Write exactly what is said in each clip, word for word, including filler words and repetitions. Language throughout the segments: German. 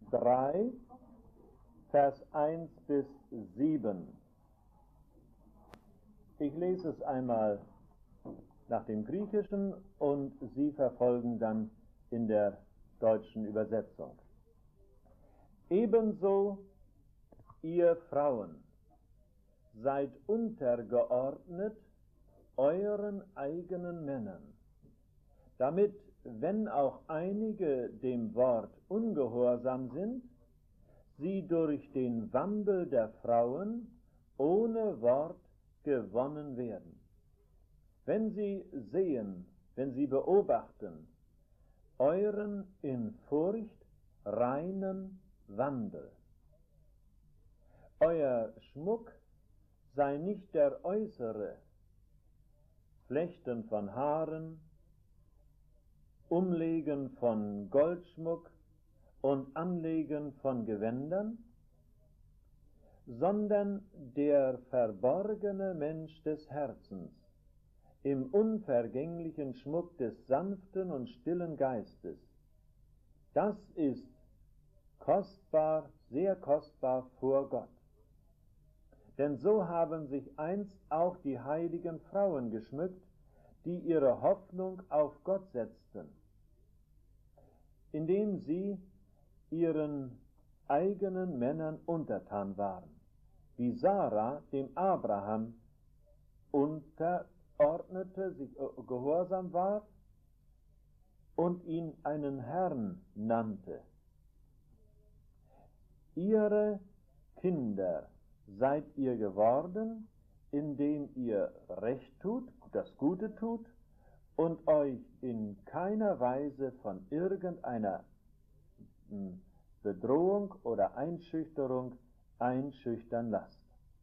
drei, Vers eins bis sieben. Ich lese es einmal nach dem Griechischen und Sie verfolgen dann in der deutschen Übersetzung. Ebenso, ihr Frauen, seid untergeordnet euren eigenen Männern, damit, wenn auch einige dem Wort ungehorsam sind, sie durch den Wandel der Frauen ohne Wort gewonnen werden. Wenn sie sehen, wenn sie beobachten, euren in Furcht reinen Wandel. Euer Schmuck sei nicht der äußere, Flechten von Haaren, Umlegen von Goldschmuck und Anlegen von Gewändern, sondern der verborgene Mensch des Herzens, im unvergänglichen Schmuck des sanften und stillen Geistes. Das ist kostbar, sehr kostbar vor Gott. Denn so haben sich einst auch die heiligen Frauen geschmückt, die ihre Hoffnung auf Gott setzten, indem sie ihren eigenen Männern untertan waren, wie Sarah dem Abraham unterordnete, sich gehorsam war und ihn einen Herrn nannte. Ihre Kinder seid ihr geworden, indem ihr Recht tut, das Gute tut und euch in keiner Weise von irgendeiner Bedrohung oder Einschüchterung einschüchtern lasst.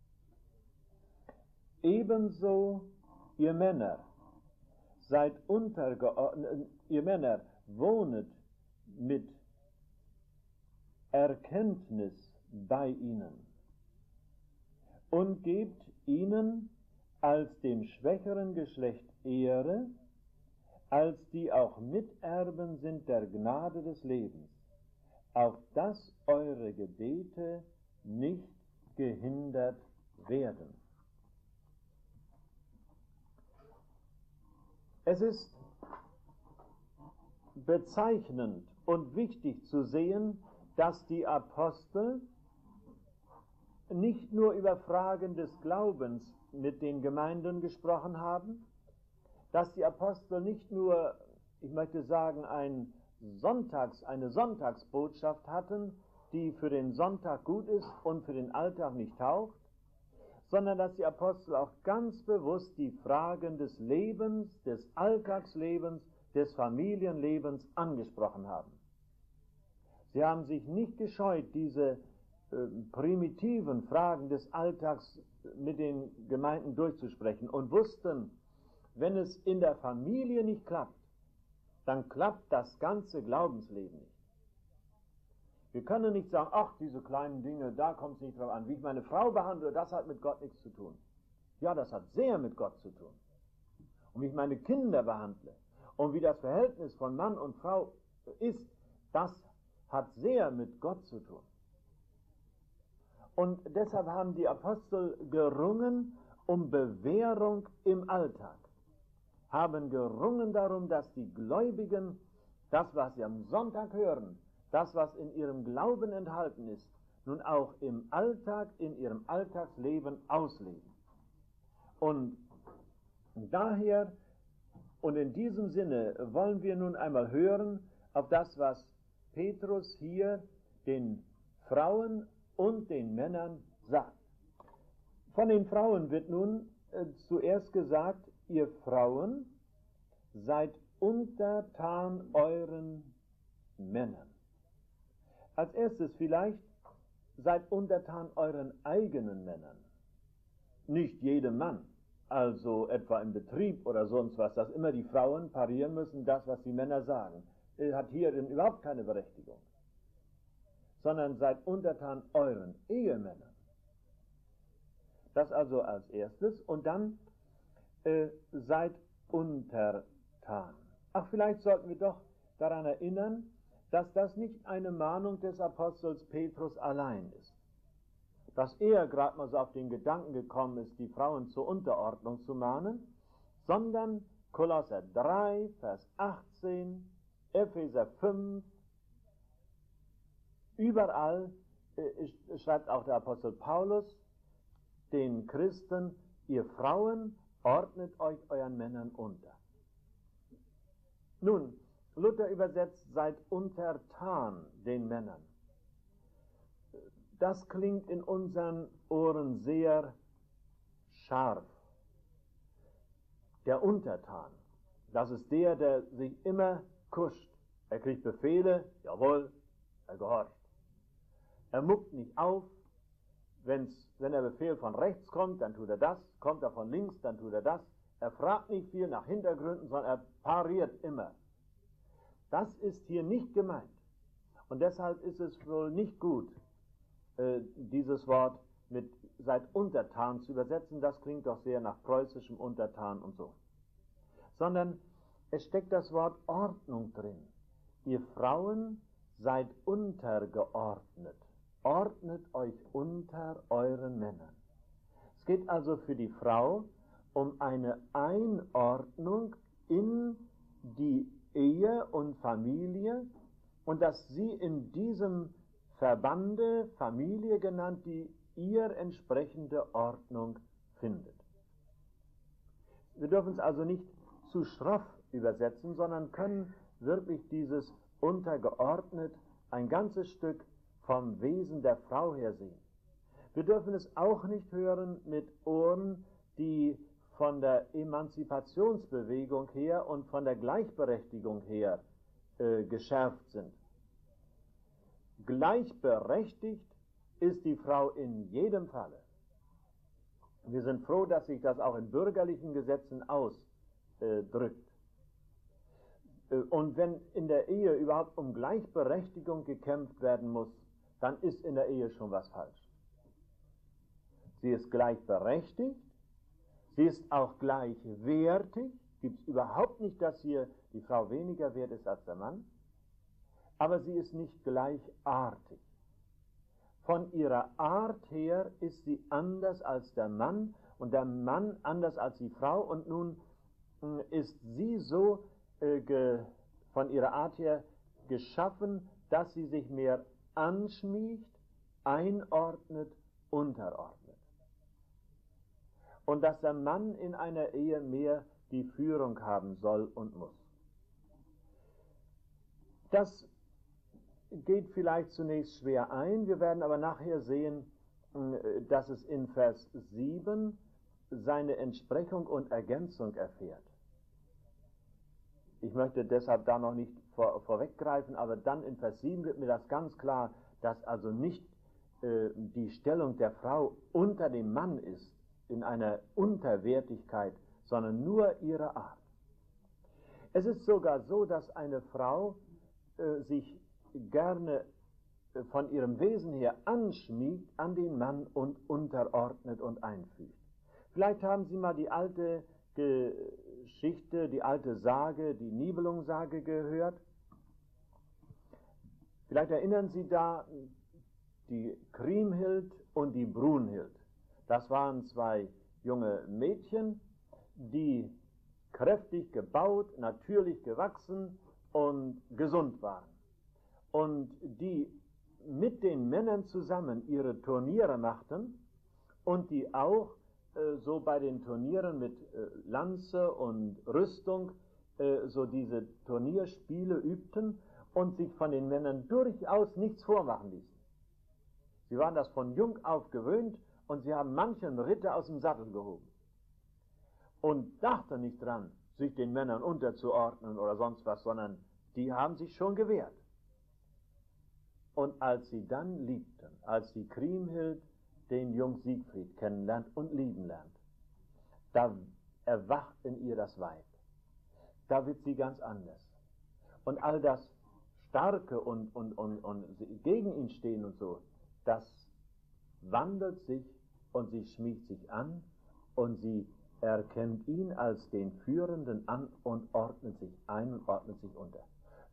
Ebenso ihr Männer seid untergeordnet, ihr Männer wohnet mit Erkenntnis bei ihnen und gebt ihnen als dem schwächeren Geschlecht Ehre, als die auch Miterben sind der Gnade des Lebens, auf dass eure Gebete nicht gehindert werden. Es ist bezeichnend und wichtig zu sehen, dass die Apostel nicht nur über Fragen des Glaubens mit den Gemeinden gesprochen haben, dass die Apostel nicht nur, ich möchte sagen, ein Sonntags, eine Sonntagsbotschaft hatten, die für den Sonntag gut ist und für den Alltag nicht taugt, sondern dass die Apostel auch ganz bewusst die Fragen des Lebens, des Alltagslebens, des Familienlebens angesprochen haben. Sie haben sich nicht gescheut, diese äh, primitiven Fragen des Alltags mit den Gemeinden durchzusprechen und wussten, wenn es in der Familie nicht klappt, dann klappt das ganze Glaubensleben nicht. Wir können nicht sagen, ach, diese kleinen Dinge, da kommt es nicht drauf an. Wie ich meine Frau behandle, das hat mit Gott nichts zu tun. Ja, das hat sehr mit Gott zu tun. Und wie ich meine Kinder behandle und wie das Verhältnis von Mann und Frau ist, das hat sehr mit Gott zu tun. Und deshalb haben die Apostel gerungen um Bewährung im Alltag, haben gerungen darum, dass die Gläubigen das, was sie am Sonntag hören, das, was in ihrem Glauben enthalten ist, nun auch im Alltag, in ihrem Alltagsleben ausleben. Und daher und in diesem Sinne wollen wir nun einmal hören auf das, was Petrus hier den Frauen und den Männern sagt. Von den Frauen wird nun äh, zuerst gesagt, ihr Frauen seid untertan euren Männern. Als erstes vielleicht, seid untertan euren eigenen Männern. Nicht jedem Mann, also etwa im Betrieb oder sonst was, dass immer die Frauen parieren müssen, das, was die Männer sagen, hat hier überhaupt keine Berechtigung. Sondern seid untertan euren Ehemännern. Das also als erstes. Und dann äh, seid untertan. Ach, vielleicht sollten wir doch daran erinnern, dass das nicht eine Mahnung des Apostels Petrus allein ist. Dass er gerade mal so auf den Gedanken gekommen ist, die Frauen zur Unterordnung zu mahnen, sondern Kolosser drei, Vers achtzehn, Epheser fünf, überall äh, schreibt auch der Apostel Paulus den Christen, ihr Frauen, ordnet euch euren Männern unter. Nun, Luther übersetzt, seid untertan den Männern. Das klingt in unseren Ohren sehr scharf. Der Untertan, das ist der, der sich immer kuscht. Er kriegt Befehle, jawohl, er gehorcht. Er muckt nicht auf, wenn's, wenn der Befehl von rechts kommt, dann tut er das, kommt er von links, dann tut er das. Er fragt nicht viel nach Hintergründen, sondern er pariert immer. Das ist hier nicht gemeint. Und deshalb ist es wohl nicht gut, äh, dieses Wort mit seid untertan zu übersetzen. Das klingt doch sehr nach preußischem Untertan und so. Sondern es steckt das Wort Ordnung drin. Ihr Frauen seid untergeordnet. Ordnet euch unter euren Männern. Es geht also für die Frau um eine Einordnung in die Ehe und Familie und dass sie in diesem Verbande, Familie genannt, die ihr entsprechende Ordnung findet. Wir dürfen es also nicht zu schroff übersetzen, sondern können wirklich dieses untergeordnet ein ganzes Stück vom Wesen der Frau her sehen. Wir dürfen es auch nicht hören mit Ohren, die von der Emanzipationsbewegung her und von der Gleichberechtigung her äh, geschärft sind. Gleichberechtigt ist die Frau in jedem Falle. Wir sind froh, dass sich das auch in bürgerlichen Gesetzen ausdrückt. Äh, und wenn in der Ehe überhaupt um Gleichberechtigung gekämpft werden muss, dann ist in der Ehe schon was falsch. Sie ist gleichberechtigt, sie ist auch gleichwertig, gibt es überhaupt nicht, dass hier die Frau weniger wert ist als der Mann, aber sie ist nicht gleichartig. Von ihrer Art her ist sie anders als der Mann und der Mann anders als die Frau und nun äh, ist sie so äh, ge, von ihrer Art her geschaffen, dass sie sich mehr anschmiegt, einordnet, unterordnet. Und dass der Mann in einer Ehe mehr die Führung haben soll und muss. Das geht vielleicht zunächst schwer ein, wir werden aber nachher sehen, dass es in Vers sieben seine Entsprechung und Ergänzung erfährt. Ich möchte deshalb da noch nicht vor, vorweggreifen, aber dann in Vers sieben wird mir das ganz klar, dass also nicht äh, die Stellung der Frau unter dem Mann ist, in einer Unterwertigkeit, sondern nur ihre Art. Es ist sogar so, dass eine Frau äh, sich gerne äh, von ihrem Wesen her anschmiegt an den Mann und unterordnet und einfügt. Vielleicht haben Sie mal die alte Geschichte, die alte Sage, die Nibelungensage gehört. Vielleicht erinnern Sie da die Kriemhild und die Brunhild. Das waren zwei junge Mädchen, die kräftig gebaut, natürlich gewachsen und gesund waren. Und die mit den Männern zusammen ihre Turniere machten und die auch äh, so bei den Turnieren mit äh, Lanze und Rüstung äh, so diese Turnierspiele übten und sich von den Männern durchaus nichts vormachen ließen. Sie waren das von jung auf gewöhnt und sie haben manchen Ritter aus dem Sattel gehoben und dachten nicht dran, sich den Männern unterzuordnen oder sonst was, sondern die haben sich schon gewehrt. Und als sie dann liebten, als die Kriemhild den Jung Siegfried kennenlernt und lieben lernt, da erwacht in ihr das Weib. Da wird sie ganz anders. Und all das Starke und, und, und, und gegen ihn stehen und so, das wandelt sich und sie schmiegt sich an und sie erkennt ihn als den Führenden an und ordnet sich ein und ordnet sich unter.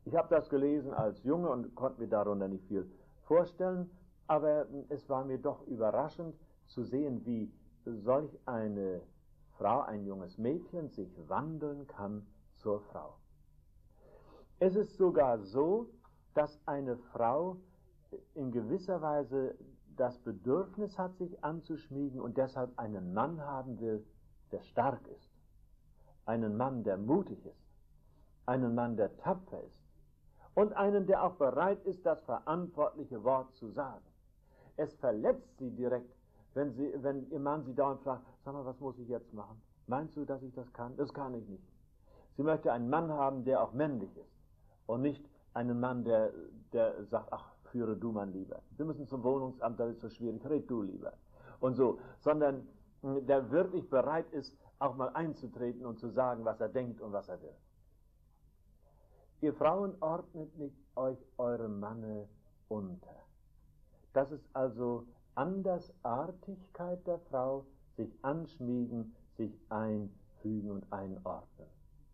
Ich habe das gelesen als Junge und konnte mir darunter nicht viel vorstellen, aber es war mir doch überraschend zu sehen, wie solch eine Frau, ein junges Mädchen, sich wandeln kann zur Frau. Es ist sogar so, dass eine Frau in gewisser Weise das Bedürfnis hat, sich anzuschmiegen und deshalb einen Mann haben will, der stark ist, einen Mann, der mutig ist, einen Mann, der tapfer ist und einen, der auch bereit ist, das verantwortliche Wort zu sagen. Es verletzt sie direkt, wenn, sie, wenn ihr Mann sie dauernd fragt, sag mal, was muss ich jetzt machen? Meinst du, dass ich das kann? Das kann ich nicht. Sie möchte einen Mann haben, der auch männlich ist und nicht einen Mann, der, der sagt, ach, führe du mein Lieber. Wir müssen zum Wohnungsamt, das ist so schwierig, red du lieber. Und so, sondern der wirklich bereit ist, auch mal einzutreten und zu sagen, was er denkt und was er will. Ihr Frauen, ordnet nicht euch eurem Manne unter. Das ist also Andersartigkeit der Frau, sich anschmiegen, sich einfügen und einordnen.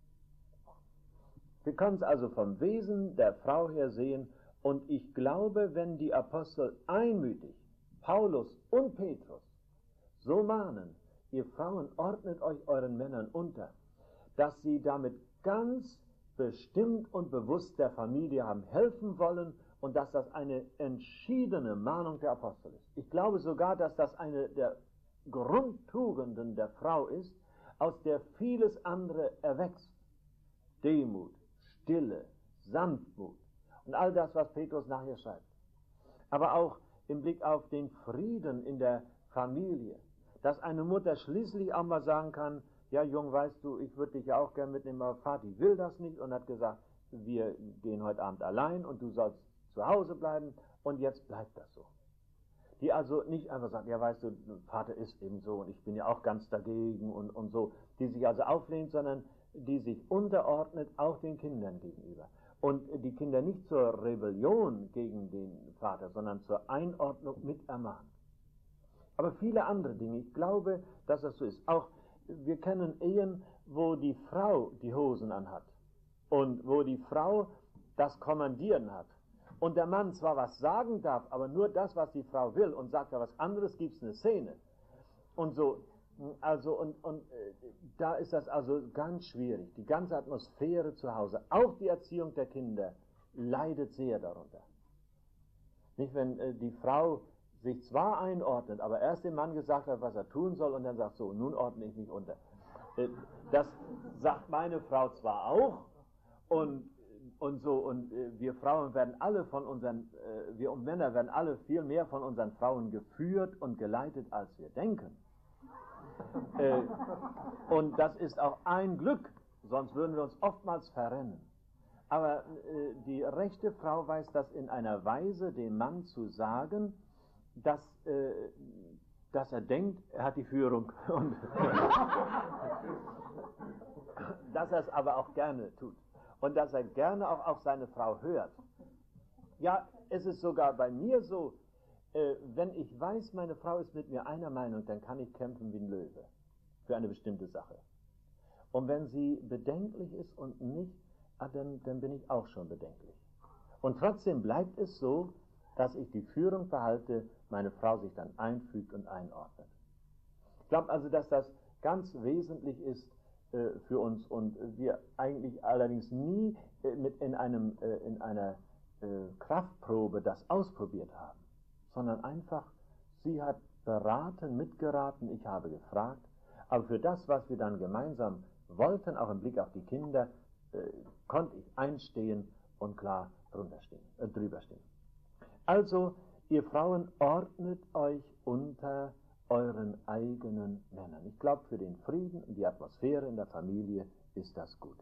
Wir können es also vom Wesen der Frau her sehen, und ich glaube, wenn die Apostel einmütig, Paulus und Petrus, so mahnen, ihr Frauen, ordnet euch euren Männern unter, dass sie damit ganz bestimmt und bewusst der Familie haben helfen wollen und dass das eine entschiedene Mahnung der Apostel ist. Ich glaube sogar, dass das eine der Grundtugenden der Frau ist, aus der vieles andere erwächst. Demut, Stille, Sanftmut und all das, was Petrus nachher schreibt. Aber auch im Blick auf den Frieden in der Familie, dass eine Mutter schließlich auch mal sagen kann, ja Jung, weißt du, ich würde dich ja auch gern mitnehmen, aber Vati will das nicht und hat gesagt, wir gehen heute Abend allein und du sollst zu Hause bleiben und jetzt bleibt das so. Die also nicht einfach sagt, ja weißt du, Vater ist eben so und ich bin ja auch ganz dagegen und, und so, die sich also auflehnt, sondern die sich unterordnet auch den Kindern gegenüber. Und die Kinder nicht zur Rebellion gegen den Vater, sondern zur Einordnung mit ermahnt. Aber viele andere Dinge, ich glaube, dass das so ist. Auch wir kennen Ehen, wo die Frau die Hosen anhat und wo die Frau das Kommandieren hat. Und der Mann zwar was sagen darf, aber nur das, was die Frau will, und sagt er was anderes, gibt es eine Szene. Und so, also, und, und äh, da ist das also ganz schwierig. Die ganze Atmosphäre zu Hause, auch die Erziehung der Kinder, leidet sehr darunter. Nicht, wenn äh, die Frau sich zwar einordnet, aber erst dem Mann gesagt hat, was er tun soll, und dann sagt, so, nun ordne ich mich unter. Äh, das sagt meine Frau zwar auch, und Und so, und äh, wir Frauen werden alle von unseren, äh, wir und Männer werden alle viel mehr von unseren Frauen geführt und geleitet, als wir denken. äh, und das ist auch ein Glück, sonst würden wir uns oftmals verrennen. Aber äh, die rechte Frau weiß das in einer Weise, dem Mann zu sagen, dass, äh, dass er denkt, er hat die Führung. Und dass er es aber auch gerne tut. Und dass er gerne auch auf seine Frau hört. Ja, es ist sogar bei mir so, äh, wenn ich weiß, meine Frau ist mit mir einer Meinung, dann kann ich kämpfen wie ein Löwe für eine bestimmte Sache. Und wenn sie bedenklich ist und nicht, ah, dann, dann bin ich auch schon bedenklich. Und trotzdem bleibt es so, dass ich die Führung behalte, meine Frau sich dann einfügt und einordnet. Ich glaube also, dass das ganz wesentlich ist, für uns und wir eigentlich allerdings nie mit in einem in einer Kraftprobe das ausprobiert haben, sondern einfach, sie hat beraten, mitgeraten, ich habe gefragt, aber für das, was wir dann gemeinsam wollten, auch im Blick auf die Kinder, konnte ich einstehen und klar drunter stehen, äh, drüber stehen. Also, ihr Frauen, ordnet euch unter euren eigenen Männern. Ich glaube, für den Frieden und die Atmosphäre in der Familie ist das gut.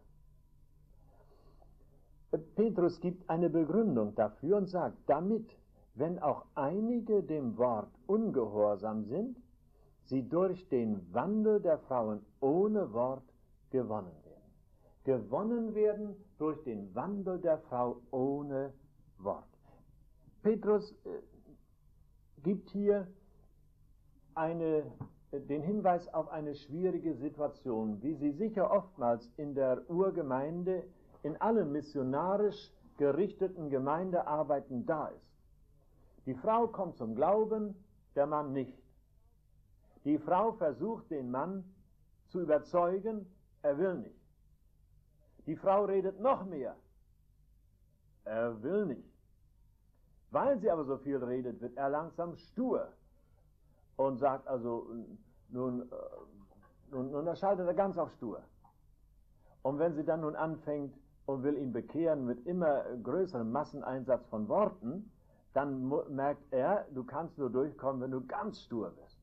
Petrus gibt eine Begründung dafür und sagt, damit, wenn auch einige dem Wort ungehorsam sind, sie durch den Wandel der Frauen ohne Wort gewonnen werden. Gewonnen werden durch den Wandel der Frau ohne Wort. Petrus äh, gibt hier Eine, den Hinweis auf eine schwierige Situation, wie sie sicher oftmals in der Urgemeinde, in allen missionarisch gerichteten Gemeindearbeiten da ist. Die Frau kommt zum Glauben, der Mann nicht. Die Frau versucht den Mann zu überzeugen, er will nicht. Die Frau redet noch mehr, er will nicht. Weil sie aber so viel redet, wird er langsam stur und sagt also, nun, nun, nun schaltet er ganz auf stur. Und wenn sie dann nun anfängt und will ihn bekehren mit immer größerem Masseneinsatz von Worten, dann merkt er, du kannst nur durchkommen, wenn du ganz stur bist.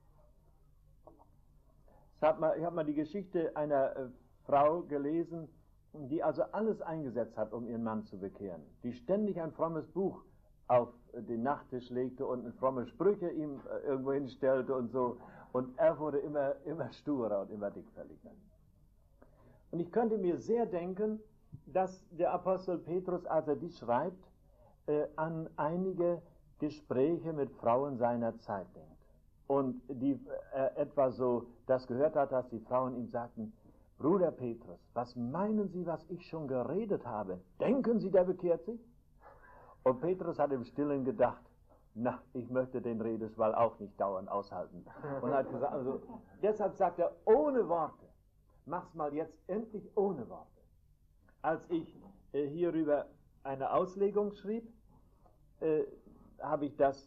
Ich habe mal, ich hab mal die Geschichte einer äh, Frau gelesen, die also alles eingesetzt hat, um ihren Mann zu bekehren. Die ständig ein frommes Buch auf den Nachttisch legte und fromme Sprüche ihm äh, irgendwo hinstellte und so. Und er wurde immer, immer sturer und immer dickfälliger. Und ich könnte mir sehr denken, dass der Apostel Petrus, als er dies schreibt, äh, an einige Gespräche mit Frauen seiner Zeit denkt. Und die äh, etwa so das gehört hat, dass die Frauen ihm sagten, Bruder Petrus, was meinen Sie, was ich schon geredet habe? Denken Sie, der bekehrt sich? Und Petrus hat im Stillen gedacht, na, ich möchte den Redeschwall auch nicht dauernd aushalten. Und hat gesagt, also, deshalb sagt er, ohne Worte, mach's mal jetzt endlich ohne Worte. Als ich äh, hierüber eine Auslegung schrieb, äh, habe ich das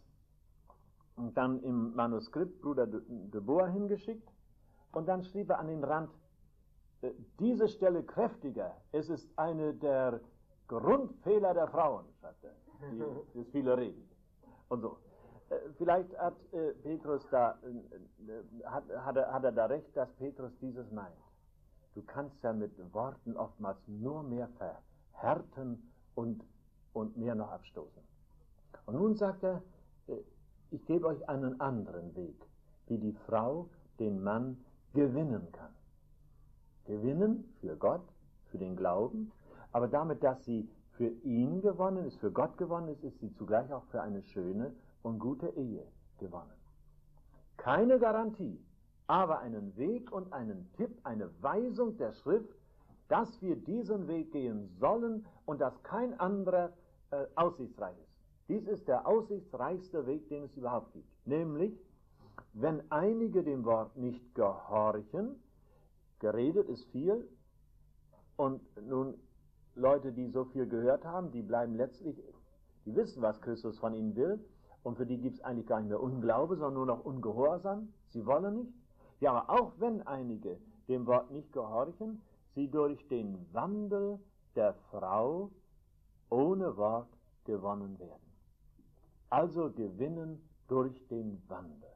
dann im Manuskript Bruder de, de Boer hingeschickt und dann schrieb er an den Rand, äh, diese Stelle kräftiger, es ist eine der Grundfehler der Frauen, schreibt er, die, das viele reden. Und so. Äh, vielleicht hat äh, Petrus da, äh, hat, hat, er, hat er da recht, dass Petrus dieses meint. Du kannst ja mit Worten oftmals nur mehr verhärten und, und mehr noch abstoßen. Und nun sagt er, äh, ich gebe euch einen anderen Weg, wie die Frau den Mann gewinnen kann. Gewinnen für Gott, für den Glauben, aber damit, dass sie für ihn gewonnen ist, für Gott gewonnen ist, ist sie zugleich auch für eine schöne und gute Ehe gewonnen. Keine Garantie, aber einen Weg und einen Tipp, eine Weisung der Schrift, dass wir diesen Weg gehen sollen und dass kein anderer äh, aussichtsreich ist. Dies ist der aussichtsreichste Weg, den es überhaupt gibt. Nämlich, wenn einige dem Wort nicht gehorchen, geredet ist viel, und nun Leute, die so viel gehört haben, die bleiben letztlich, die wissen, was Christus von ihnen will, und für die gibt es eigentlich gar nicht mehr Unglaube, sondern nur noch Ungehorsam. Sie wollen nicht. Ja, aber auch wenn einige dem Wort nicht gehorchen, sie durch den Wandel der Frau ohne Wort gewonnen werden. Also gewinnen durch den Wandel.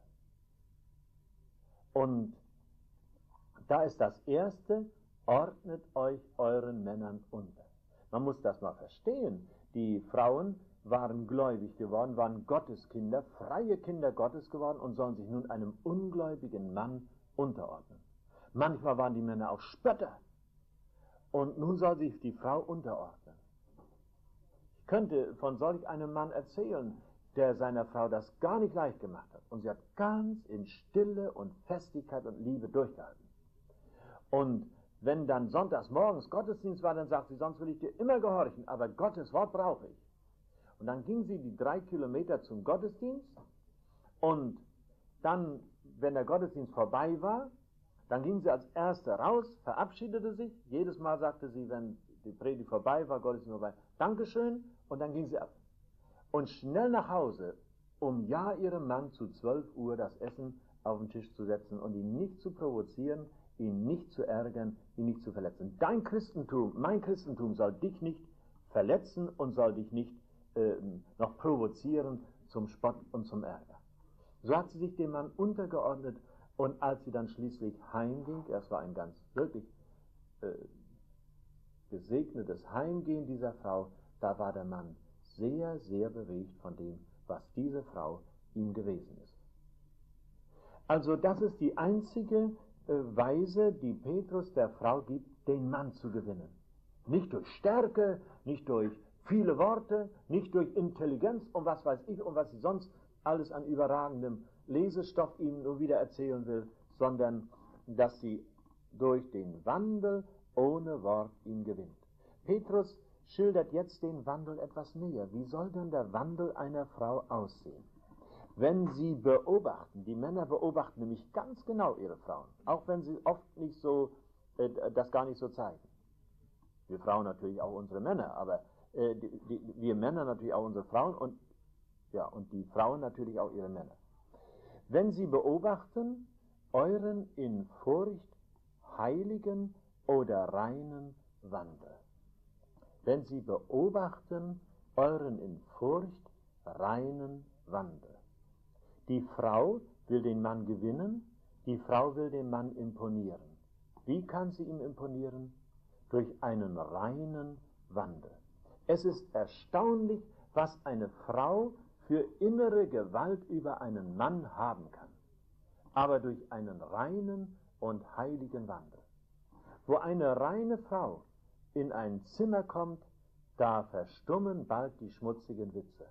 Und da ist das Erste, ordnet euch euren Männern unter. Man muss das mal verstehen. Die Frauen waren gläubig geworden, waren Gotteskinder, freie Kinder Gottes geworden und sollen sich nun einem ungläubigen Mann unterordnen. Manchmal waren die Männer auch Spötter. Und nun soll sich die Frau unterordnen. Ich könnte von solch einem Mann erzählen, der seiner Frau das gar nicht leicht gemacht hat. Und sie hat ganz in Stille und Festigkeit und Liebe durchgehalten. Und wenn dann sonntags morgens Gottesdienst war, dann sagt sie, sonst will ich dir immer gehorchen, aber Gottes Wort brauche ich. Und dann ging sie die drei Kilometer zum Gottesdienst und dann, wenn der Gottesdienst vorbei war, dann ging sie als Erste raus, verabschiedete sich. Jedes Mal sagte sie, wenn die Predigt vorbei war, Gottesdienst vorbei, Dankeschön, und dann ging sie ab. Und schnell nach Hause, um ja ihrem Mann zu zwölf Uhr das Essen auf den Tisch zu setzen und ihn nicht zu provozieren, ihn nicht zu ärgern, ihn nicht zu verletzen. Dein Christentum, mein Christentum soll dich nicht verletzen und soll dich nicht äh, noch provozieren zum Spott und zum Ärger. So hat sie sich dem Mann untergeordnet, und als sie dann schließlich heimging, es war ein ganz wirklich äh, gesegnetes Heimgehen dieser Frau, da war der Mann sehr, sehr bewegt von dem, was diese Frau ihm gewesen ist. Also das ist die einzige äh, Weise, die Petrus der Frau gibt, den Mann zu gewinnen. Nicht durch Stärke, nicht durch viele Worte, nicht durch Intelligenz und was weiß ich und was sie sonst alles an überragendem Lesestoff ihm nur wieder erzählen will, sondern dass sie durch den Wandel ohne Wort ihn gewinnt. Petrus schildert jetzt den Wandel etwas näher. Wie soll denn der Wandel einer Frau aussehen? Wenn Sie beobachten, die Männer beobachten nämlich ganz genau ihre Frauen, auch wenn sie oft nicht so, äh, das gar nicht so zeigen. Wir Frauen natürlich auch unsere Männer, aber äh, die, die, wir Männer natürlich auch unsere Frauen und, ja, und die Frauen natürlich auch ihre Männer. Wenn Sie beobachten, euren in Furcht heiligen oder reinen Wandel. Wenn Sie beobachten, euren in Furcht reinen Wandel. Die Frau will den Mann gewinnen, die Frau will dem Mann imponieren. Wie kann sie ihm imponieren? Durch einen reinen Wandel. Es ist erstaunlich, was eine Frau für innere Gewalt über einen Mann haben kann. Aber durch einen reinen und heiligen Wandel. Wo eine reine Frau in ein Zimmer kommt, da verstummen bald die schmutzigen Witze.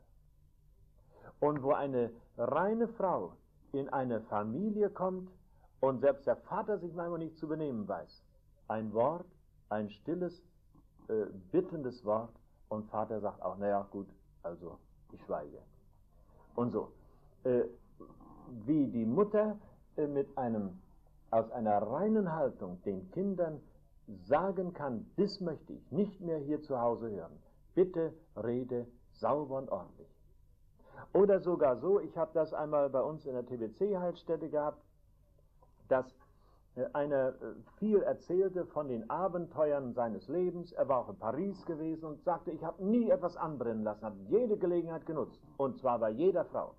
Und wo eine reine Frau in eine Familie kommt und selbst der Vater sich manchmal nicht zu benehmen weiß, ein Wort, ein stilles, äh, bittendes Wort und Vater sagt auch, naja gut, also ich schweige. Und so, äh, wie die Mutter äh, mit einem, aus einer reinen Haltung den Kindern sagen kann, das möchte ich nicht mehr hier zu Hause hören. Bitte rede sauber und ordentlich. Oder sogar so, ich habe das einmal bei uns in der T B C-Heilstätte gehabt, dass einer viel erzählte von den Abenteuern seines Lebens. Er war auch in Paris gewesen und sagte, ich habe nie etwas anbrennen lassen, habe jede Gelegenheit genutzt, und zwar bei jeder Frau.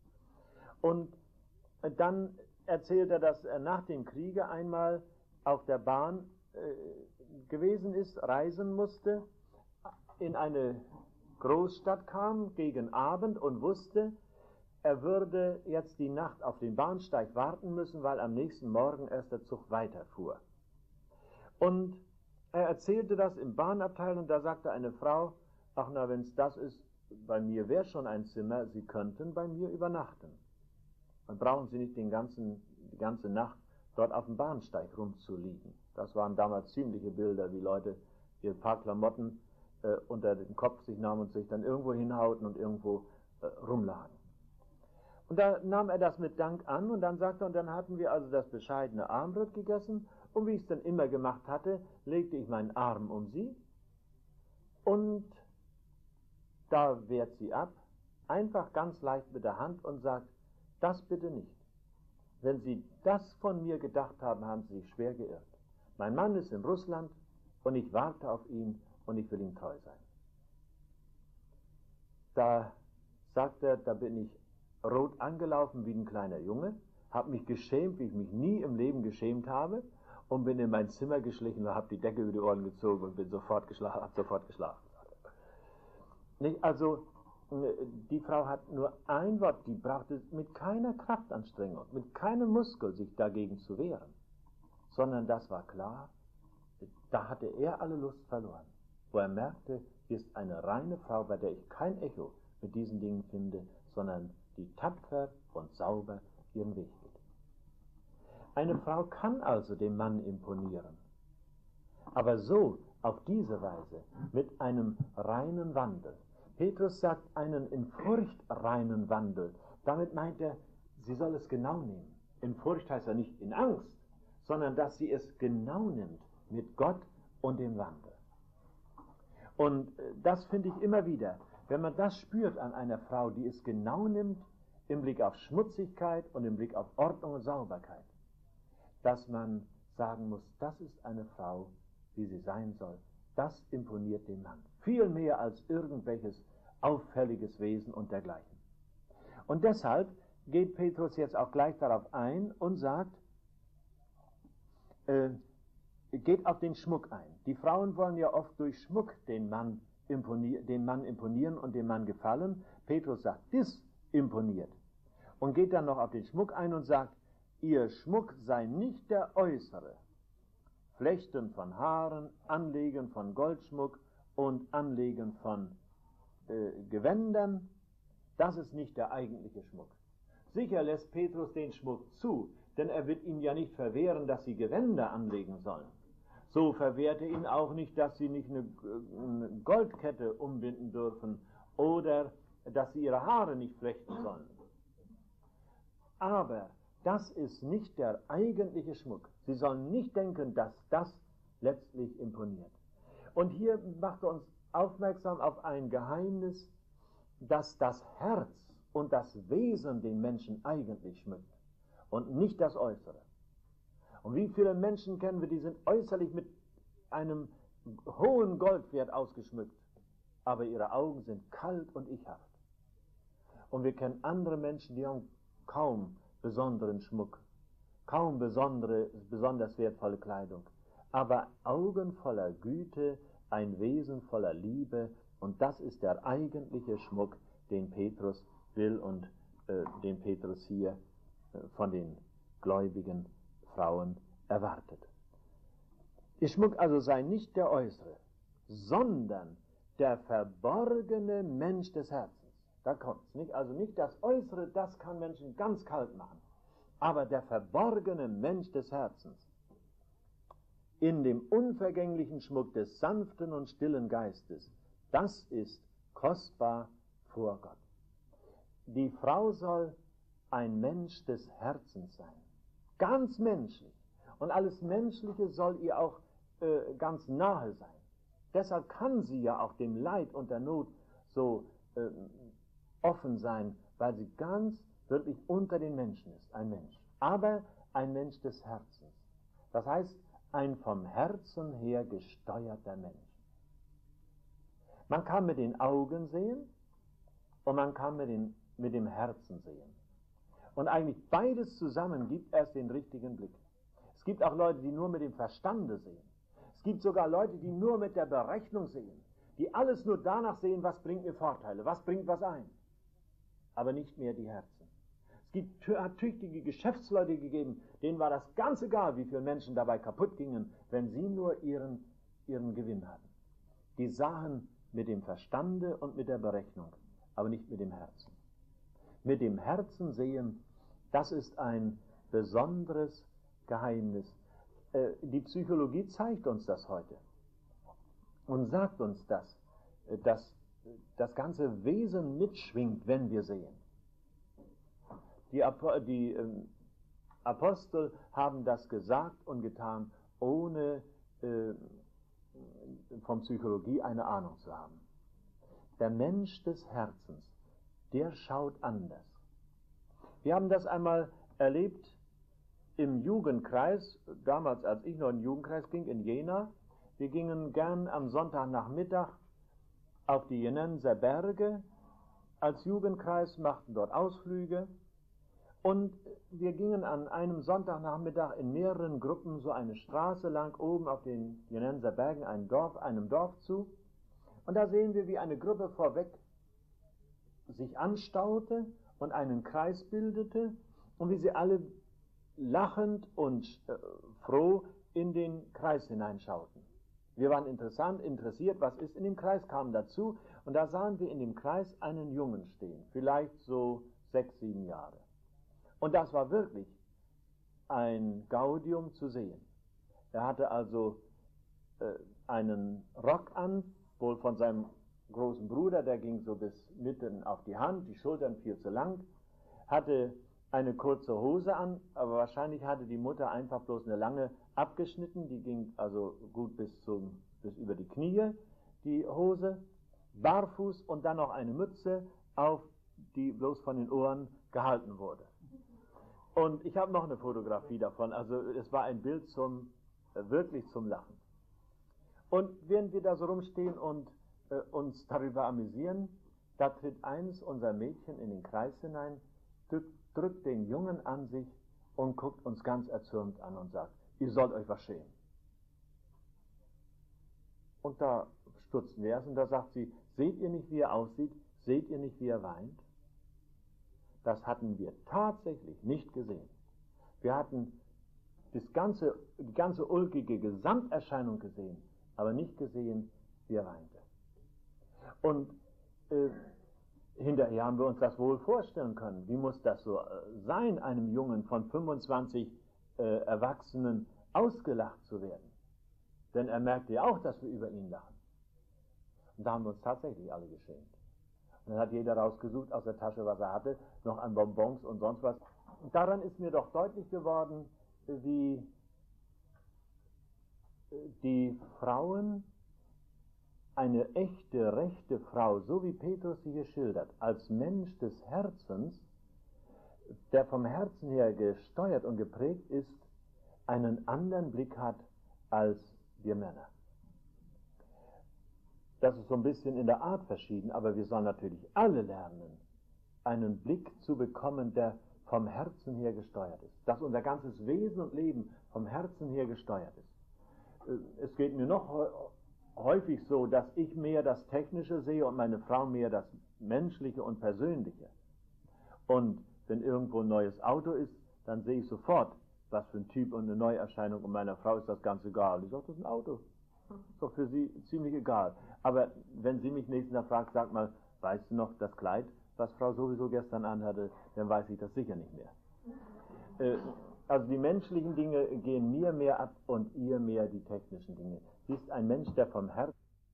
Und dann erzählt er, dass er nach dem Kriege einmal auf der Bahn äh, gewesen ist, reisen musste, in eine Großstadt kam gegen Abend und wusste, er würde jetzt die Nacht auf den Bahnsteig warten müssen, weil am nächsten Morgen erst der Zug weiterfuhr. Und er erzählte das im Bahnabteil und da sagte eine Frau, ach na, wenn es das ist, bei mir wäre schon ein Zimmer, Sie könnten bei mir übernachten. Dann brauchen Sie nicht den ganzen, die ganze Nacht dort auf dem Bahnsteig rumzuliegen. Das waren damals ziemliche Bilder, wie Leute ihr paar Klamotten äh, unter den Kopf sich nahmen und sich dann irgendwo hinhauten und irgendwo äh, rumlagen. Und da nahm er das mit Dank an und dann sagte er, und dann hatten wir also das bescheidene Abendbrot gegessen und wie ich es dann immer gemacht hatte, legte ich meinen Arm um sie und da wehrt sie ab, einfach ganz leicht mit der Hand und sagt, das bitte nicht. Wenn Sie das von mir gedacht haben, haben Sie sich schwer geirrt. Mein Mann ist in Russland und ich warte auf ihn und ich will ihm treu sein. Da sagt er, da bin ich rot angelaufen wie ein kleiner Junge, habe mich geschämt, wie ich mich nie im Leben geschämt habe und bin in mein Zimmer geschlichen und habe die Decke über die Ohren gezogen und bin sofort geschlafen, habe sofort geschlafen. Nicht? Also die Frau hat nur ein Wort, die brauchte mit keiner Kraftanstrengung, mit keinem Muskel sich dagegen zu wehren, sondern das war klar, da hatte er alle Lust verloren, wo er merkte, hier ist eine reine Frau, bei der ich kein Echo mit diesen Dingen finde, sondern die tapfer und sauber ihren Weg geht. Eine Frau kann also dem Mann imponieren, aber so, auf diese Weise, mit einem reinen Wandel. Petrus sagt einen in Furcht reinen Wandel. Damit meint er, sie soll es genau nehmen. In Furcht heißt er nicht in Angst, sondern dass sie es genau nimmt mit Gott und dem Wandel. Und das finde ich immer wieder, wenn man das spürt an einer Frau, die es genau nimmt, im Blick auf Schmutzigkeit und im Blick auf Ordnung und Sauberkeit, dass man sagen muss, das ist eine Frau, wie sie sein soll. Das imponiert dem Mann. Viel mehr als irgendwelches auffälliges Wesen und dergleichen. Und deshalb geht Petrus jetzt auch gleich darauf ein und sagt, äh, geht auf den Schmuck ein. Die Frauen wollen ja oft durch Schmuck den Mann, imponier, den Mann imponieren und dem Mann gefallen. Petrus sagt, das imponiert. Und geht dann noch auf den Schmuck ein und sagt, ihr Schmuck sei nicht der äußere. Flechten von Haaren, Anlegen von Goldschmuck und Anlegen von äh, Gewändern, das ist nicht der eigentliche Schmuck. Sicher lässt Petrus den Schmuck zu, denn er wird ihnen ja nicht verwehren, dass sie Gewänder anlegen sollen, So verwehrte ihn auch nicht, dass sie nicht eine, eine Goldkette umbinden dürfen oder dass sie ihre Haare nicht flechten sollen. Aber das ist nicht der eigentliche Schmuck. Sie sollen nicht denken, dass das letztlich imponiert. Und hier macht er uns aufmerksam auf ein Geheimnis, dass das Herz und das Wesen den Menschen eigentlich schmückt und nicht das Äußere. Und wie viele Menschen kennen wir, die sind äußerlich mit einem hohen Goldwert ausgeschmückt, aber ihre Augen sind kalt und ichhaft. Und wir kennen andere Menschen, die haben kaum besonderen Schmuck, kaum besondere, besonders wertvolle Kleidung, aber Augen voller Güte, ein Wesen voller Liebe, und das ist der eigentliche Schmuck, den Petrus will und äh, den Petrus hier äh, von den gläubigen Frauen erwartet. Ihr Schmuck also sei nicht der äußere, sondern der verborgene Mensch des Herzens. Da kommt es nicht. Also nicht das Äußere, das kann Menschen ganz kalt machen, aber der verborgene Mensch des Herzens, in dem unvergänglichen Schmuck des sanften und stillen Geistes, das ist kostbar vor Gott. Die Frau soll ein Mensch des Herzens sein, ganz menschlich. Und alles Menschliche soll ihr auch äh, ganz nahe sein. Deshalb kann sie ja auch dem Leid und der Not so äh, offen sein, weil sie ganz wirklich unter den Menschen ist, ein Mensch. Aber ein Mensch des Herzens. Das heißt, ein vom Herzen her gesteuerter Mensch. Man kann mit den Augen sehen und man kann mit, den, mit dem Herzen sehen. Und eigentlich beides zusammen gibt erst den richtigen Blick. Es gibt auch Leute, die nur mit dem Verstande sehen. Es gibt sogar Leute, die nur mit der Berechnung sehen, die alles nur danach sehen, was bringt mir Vorteile, was bringt was ein, aber nicht mehr die Herzen. Es gibt, hat tüchtige Geschäftsleute gegeben, denen war das ganz egal, wie viele Menschen dabei kaputt gingen, wenn sie nur ihren, ihren Gewinn hatten. Die sahen mit dem Verstande und mit der Berechnung, aber nicht mit dem Herzen. Mit dem Herzen sehen, das ist ein besonderes Geheimnis. Äh, die Psychologie zeigt uns das heute und sagt uns das, äh, dass das ganze Wesen mitschwingt, wenn wir sehen. Die, Apo- die äh, Apostel haben das gesagt und getan, ohne äh, von Psychologie eine Ahnung zu haben. Der Mensch des Herzens, der schaut anders. Wir haben das einmal erlebt im Jugendkreis, damals als ich noch in den Jugendkreis ging, in Jena. Wir gingen gern am Sonntagnachmittag auf die Jenenser Berge als Jugendkreis, machten dort Ausflüge. Und wir gingen an einem Sonntagnachmittag in mehreren Gruppen so eine Straße lang oben auf den Jenenser Bergen ein Dorf, einem Dorf zu. Und da sehen wir, wie eine Gruppe vorweg sich anstaute und einen Kreis bildete und wie sie alle lachend und äh, froh in den Kreis hineinschauten. Wir waren interessant, interessiert, was ist in dem Kreis, kamen dazu und da sahen wir in dem Kreis einen Jungen stehen, vielleicht so sechs, sieben Jahre. Und das war wirklich ein Gaudium zu sehen. Er hatte also äh, einen Rock an, wohl von seinem großen Bruder, der ging so bis mitten auf die Hand, die Schultern viel zu lang, hatte eine kurze Hose an, aber wahrscheinlich hatte die Mutter einfach bloß eine lange abgeschnitten, die ging also gut bis, zum, bis über die Knie, die Hose, barfuß und dann noch eine Mütze auf, die bloß von den Ohren gehalten wurde. Und ich habe noch eine Fotografie davon, also es war ein Bild zum, äh, wirklich zum Lachen. Und während wir da so rumstehen und äh, uns darüber amüsieren, da tritt eins unserer Mädchen in den Kreis hinein, drückt, drückt den Jungen an sich und guckt uns ganz erzürnt an und sagt, ihr sollt euch was schämen. Und da stutzen wir erst und da sagt sie, seht ihr nicht, wie er aussieht? Seht ihr nicht, wie er weint? Das hatten wir tatsächlich nicht gesehen. Wir hatten das ganze, die ganze ulkige Gesamterscheinung gesehen, aber nicht gesehen, wie er weinte. Und äh, hinterher haben wir uns das wohl vorstellen können. Wie muss das so äh, sein, einem Jungen von fünfundzwanzig äh, Erwachsenen ausgelacht zu werden? Denn er merkte ja auch, dass wir über ihn lachen. Und da haben wir uns tatsächlich alle geschämt. Und dann hat jeder rausgesucht aus der Tasche, was er hatte, noch an Bonbons und sonst was. Und daran ist mir doch deutlich geworden, wie die Frauen, eine echte, rechte Frau, so wie Petrus sie hier schildert, als Mensch des Herzens, der vom Herzen her gesteuert und geprägt ist, einen anderen Blick hat als wir Männer. Das ist so ein bisschen in der Art verschieden, aber wir sollen natürlich alle lernen, einen Blick zu bekommen, der vom Herzen her gesteuert ist. Dass unser ganzes Wesen und Leben vom Herzen her gesteuert ist. Es geht mir noch häufig so, dass ich mehr das Technische sehe und meine Frau mehr das Menschliche und Persönliche. Und wenn irgendwo ein neues Auto ist, dann sehe ich sofort, was für ein Typ und eine Neuerscheinung, und meiner Frau ist das ganz egal. Ich sage, das ist ein Auto. Ist doch für sie ziemlich egal. Aber wenn sie mich nächsten Tag fragt, sag mal, weißt du noch das Kleid, was Frau sowieso gestern anhatte, dann weiß ich das sicher nicht mehr. Äh, also die menschlichen Dinge gehen mir mehr ab und ihr mehr die technischen Dinge. Sie ist ein Mensch, der vom Herzen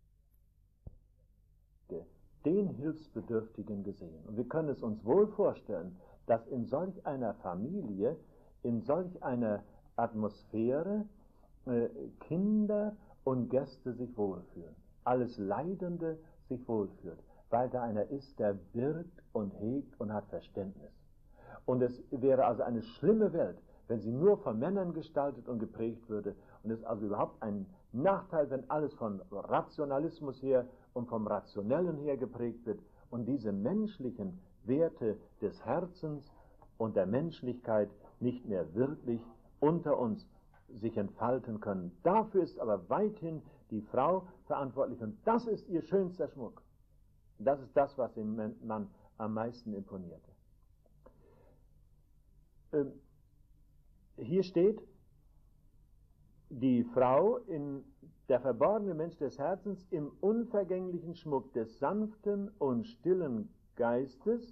den Hilfsbedürftigen gesehen. Und wir können es uns wohl vorstellen, dass in solch einer Familie, in solch einer Atmosphäre äh, Kinder und Gäste sich wohlfühlen. Alles Leidende sich wohlfühlt, weil da einer ist, der birgt und hegt und hat Verständnis. Und es wäre also eine schlimme Welt, wenn sie nur von Männern gestaltet und geprägt würde. Und es ist also überhaupt ein Nachteil, wenn alles von Rationalismus her und vom Rationellen her geprägt wird und diese menschlichen Werte des Herzens und der Menschlichkeit nicht mehr wirklich unter uns sich entfalten können. Dafür ist aber weithin die Frau verantwortlich und das ist ihr schönster Schmuck. Das ist das, was dem Mann am meisten imponierte. Ähm, hier steht, die Frau, in der verborgene Mensch des Herzens, im unvergänglichen Schmuck des sanften und stillen Geistes,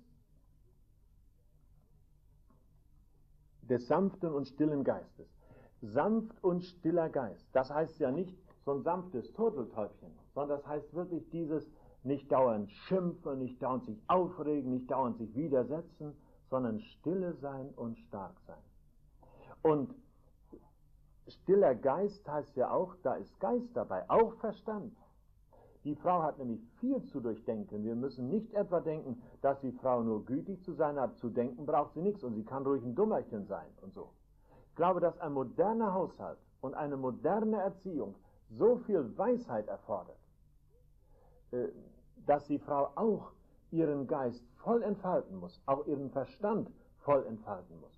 des sanften und stillen Geistes. Sanft und stiller Geist, das heißt ja nicht so ein sanftes Turteltäubchen, sondern das heißt wirklich dieses nicht dauernd schimpfen, nicht dauernd sich aufregen, nicht dauernd sich widersetzen, sondern stille sein und stark sein. Und stiller Geist heißt ja auch, da ist Geist dabei, auch Verstand. Die Frau hat nämlich viel zu durchdenken. Wir müssen nicht etwa denken, dass die Frau nur gütig zu sein hat, zu denken braucht sie nichts und sie kann ruhig ein Dummerchen sein und so. Ich glaube, dass ein moderner Haushalt und eine moderne Erziehung so viel Weisheit erfordert, dass die Frau auch ihren Geist voll entfalten muss, auch ihren Verstand voll entfalten muss.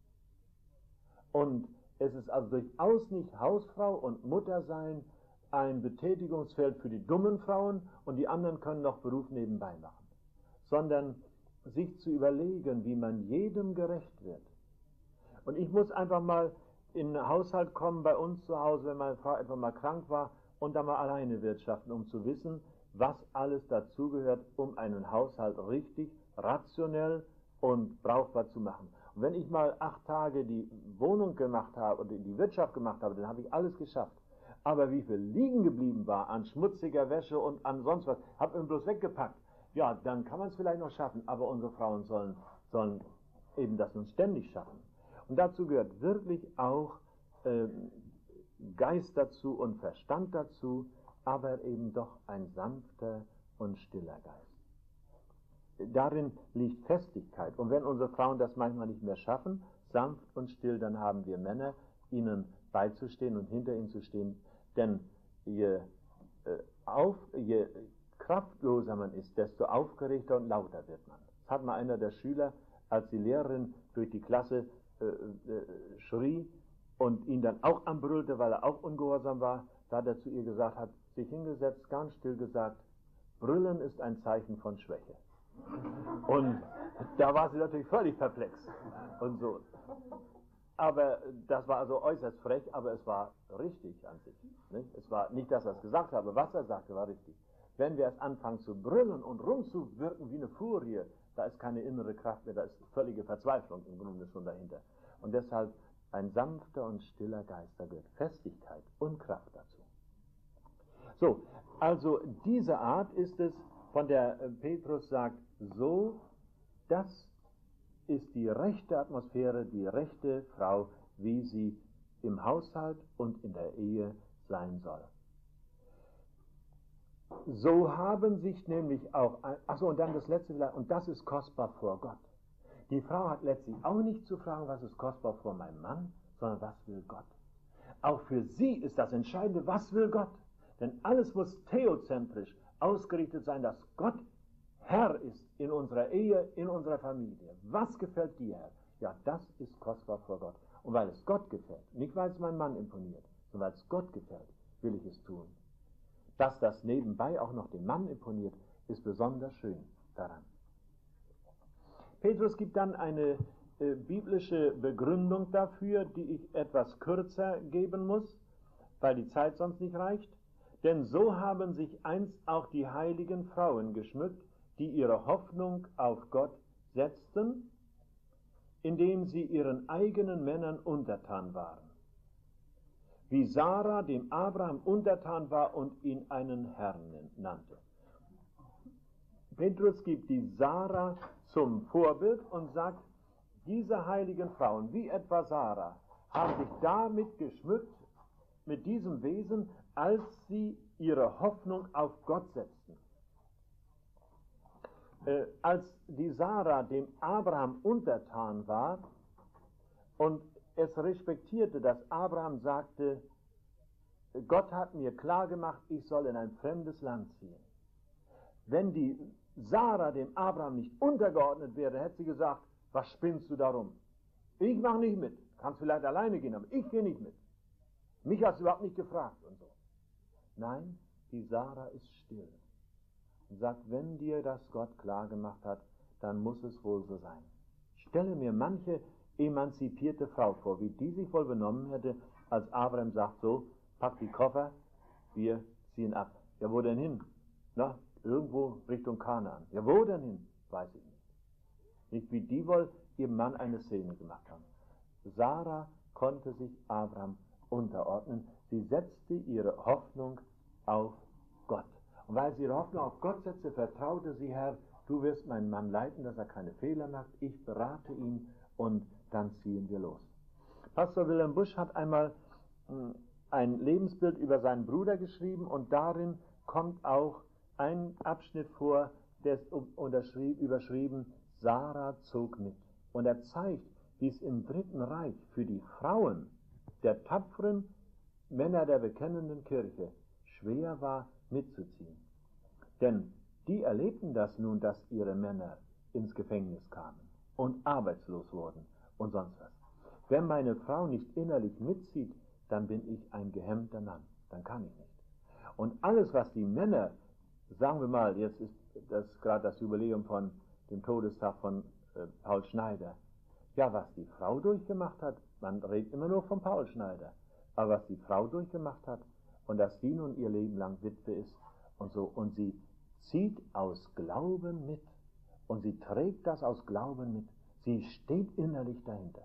Und es ist also durchaus nicht Hausfrau und Muttersein ein Betätigungsfeld für die dummen Frauen und die anderen können noch Beruf nebenbei machen, sondern sich zu überlegen, wie man jedem gerecht wird. Und ich muss einfach mal in den Haushalt kommen bei uns zu Hause, wenn meine Frau etwa mal krank war und dann mal alleine wirtschaften, um zu wissen, was alles dazugehört, um einen Haushalt richtig, rationell und brauchbar zu machen. Und wenn ich mal acht Tage die Wohnung gemacht habe und die Wirtschaft gemacht habe, dann habe ich alles geschafft. Aber wie viel liegen geblieben war an schmutziger Wäsche und an sonst was, habe ich bloß weggepackt. Ja, dann kann man es vielleicht noch schaffen, aber unsere Frauen sollen, sollen eben das nun ständig schaffen. Und dazu gehört wirklich auch äh, Geist dazu und Verstand dazu, aber eben doch ein sanfter und stiller Geist. Darin liegt Festigkeit. Und wenn unsere Frauen das manchmal nicht mehr schaffen, sanft und still, dann haben wir Männer, ihnen beizustehen und hinter ihnen zu stehen. Denn je, äh, auf, je kraftloser man ist, desto aufgeregter und lauter wird man. Das hat mal einer der Schüler, als die Lehrerin durch die Klasse äh, äh, schrie und ihn dann auch anbrüllte, weil er auch ungehorsam war, da hat er zu ihr gesagt, hat sich hingesetzt, ganz still gesagt, Brüllen ist ein Zeichen von Schwäche. Und da war sie natürlich völlig perplex und so. Aber das war also äußerst frech, aber es war richtig an sich. Nicht? Es war nicht, dass er es gesagt habe, was er sagte, war richtig. Wenn wir erst anfangen zu brüllen und rumzuwirken wie eine Furie, da ist keine innere Kraft mehr, da ist völlige Verzweiflung im Grunde schon dahinter. Und deshalb ein sanfter und stiller Geist, da gehört Festigkeit und Kraft dazu. So, also diese Art ist es, von der äh, Petrus sagt, so, das ist die rechte Atmosphäre, die rechte Frau, wie sie im Haushalt und in der Ehe sein soll. So haben sich nämlich auch, achso, und dann das letzte, und das ist kostbar vor Gott. Die Frau hat letztlich auch nicht zu fragen, was ist kostbar vor meinem Mann, sondern was will Gott. Auch für sie ist das Entscheidende, was will Gott. Denn alles muss theozentrisch ausgerichtet sein, dass Gott Herr ist in unserer Ehe, in unserer Familie. Was gefällt dir, Herr? Ja, das ist kostbar vor Gott. Und weil es Gott gefällt, nicht weil es meinem Mann imponiert, sondern weil es Gott gefällt, will ich es tun. Dass das nebenbei auch noch dem Mann imponiert, ist besonders schön daran. Petrus gibt dann eine äh, biblische Begründung dafür, die ich etwas kürzer geben muss, weil die Zeit sonst nicht reicht. Denn so haben sich einst auch die heiligen Frauen geschmückt, die ihre Hoffnung auf Gott setzten, indem sie ihren eigenen Männern untertan waren. Wie Sarah dem Abraham untertan war und ihn einen Herrn nannte. Petrus gibt die Sarah zum Vorbild und sagt, diese heiligen Frauen, wie etwa Sarah, haben sich damit geschmückt, mit diesem Wesen, als sie ihre Hoffnung auf Gott setzten. Äh, als die Sarah dem Abraham untertan war und es respektierte, dass Abraham sagte, Gott hat mir klargemacht, ich soll in ein fremdes Land ziehen. Wenn die Sarah dem Abraham nicht untergeordnet wäre, hätte sie gesagt, was spinnst du darum? Ich mache nicht mit. Kannst vielleicht alleine gehen, aber ich gehe nicht mit. Mich hast du überhaupt nicht gefragt und so. Nein, die Sarah ist still. Und sagt, wenn dir das Gott klargemacht hat, dann muss es wohl so sein. Ich stelle mir manche emanzipierte Frau vor, wie die sich wohl benommen hätte, als Abraham sagt, so, pack die Koffer, wir ziehen ab. Ja, wo denn hin? Na, irgendwo Richtung Kanaan. Ja, wo denn hin? Weiß ich nicht. Nicht wie die wohl ihrem Mann eine Szene gemacht haben. Sarah konnte sich Abraham unterordnen. Sie setzte ihre Hoffnung auf Gott. Und weil sie ihre Hoffnung auf Gott setzte, vertraute sie, Herr, du wirst meinen Mann leiten, dass er keine Fehler macht. Ich berate ihn und dann ziehen wir los. Pastor Wilhelm Busch hat einmal mh, ein Lebensbild über seinen Bruder geschrieben und darin kommt auch ein Abschnitt vor, der ist überschrieben, Sarah zog mit. Und er zeigt, wie es im Dritten Reich für die Frauen der tapferen Männer der bekennenden Kirche schwer war, mitzuziehen. Denn die erlebten das nun, dass ihre Männer ins Gefängnis kamen und arbeitslos wurden und sonst was. Wenn meine Frau nicht innerlich mitzieht, dann bin ich ein gehemmter Mann. Dann kann ich nicht. Und alles, was die Männer, sagen wir mal, jetzt ist das gerade das Jubiläum von dem Todestag von äh, Paul Schneider. Ja, was die Frau durchgemacht hat, man redet immer nur von Paul Schneider, aber was die Frau durchgemacht hat und dass sie nun ihr Leben lang Witwe ist und so, und sie zieht aus Glauben mit und sie trägt das aus Glauben mit. Sie steht innerlich dahinter.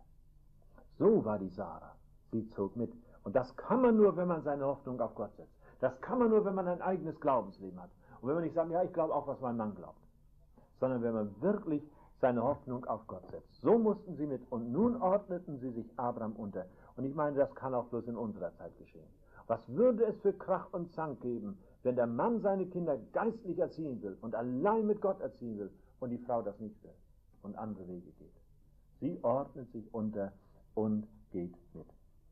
So war die Sarah. Sie zog mit. Und das kann man nur, wenn man seine Hoffnung auf Gott setzt. Das kann man nur, wenn man ein eigenes Glaubensleben hat. Und wenn man nicht sagt, ja, ich glaube auch, was mein Mann glaubt. Sondern wenn man wirklich seine Hoffnung auf Gott setzt. So mussten sie mit. Und nun ordneten sie sich Abraham unter. Und ich meine, das kann auch bloß in unserer Zeit geschehen. Was würde es für Krach und Zank geben, wenn der Mann seine Kinder geistlich erziehen will und allein mit Gott erziehen will und die Frau das nicht will und andere Wege geht. Sie ordnet sich unter und geht mit.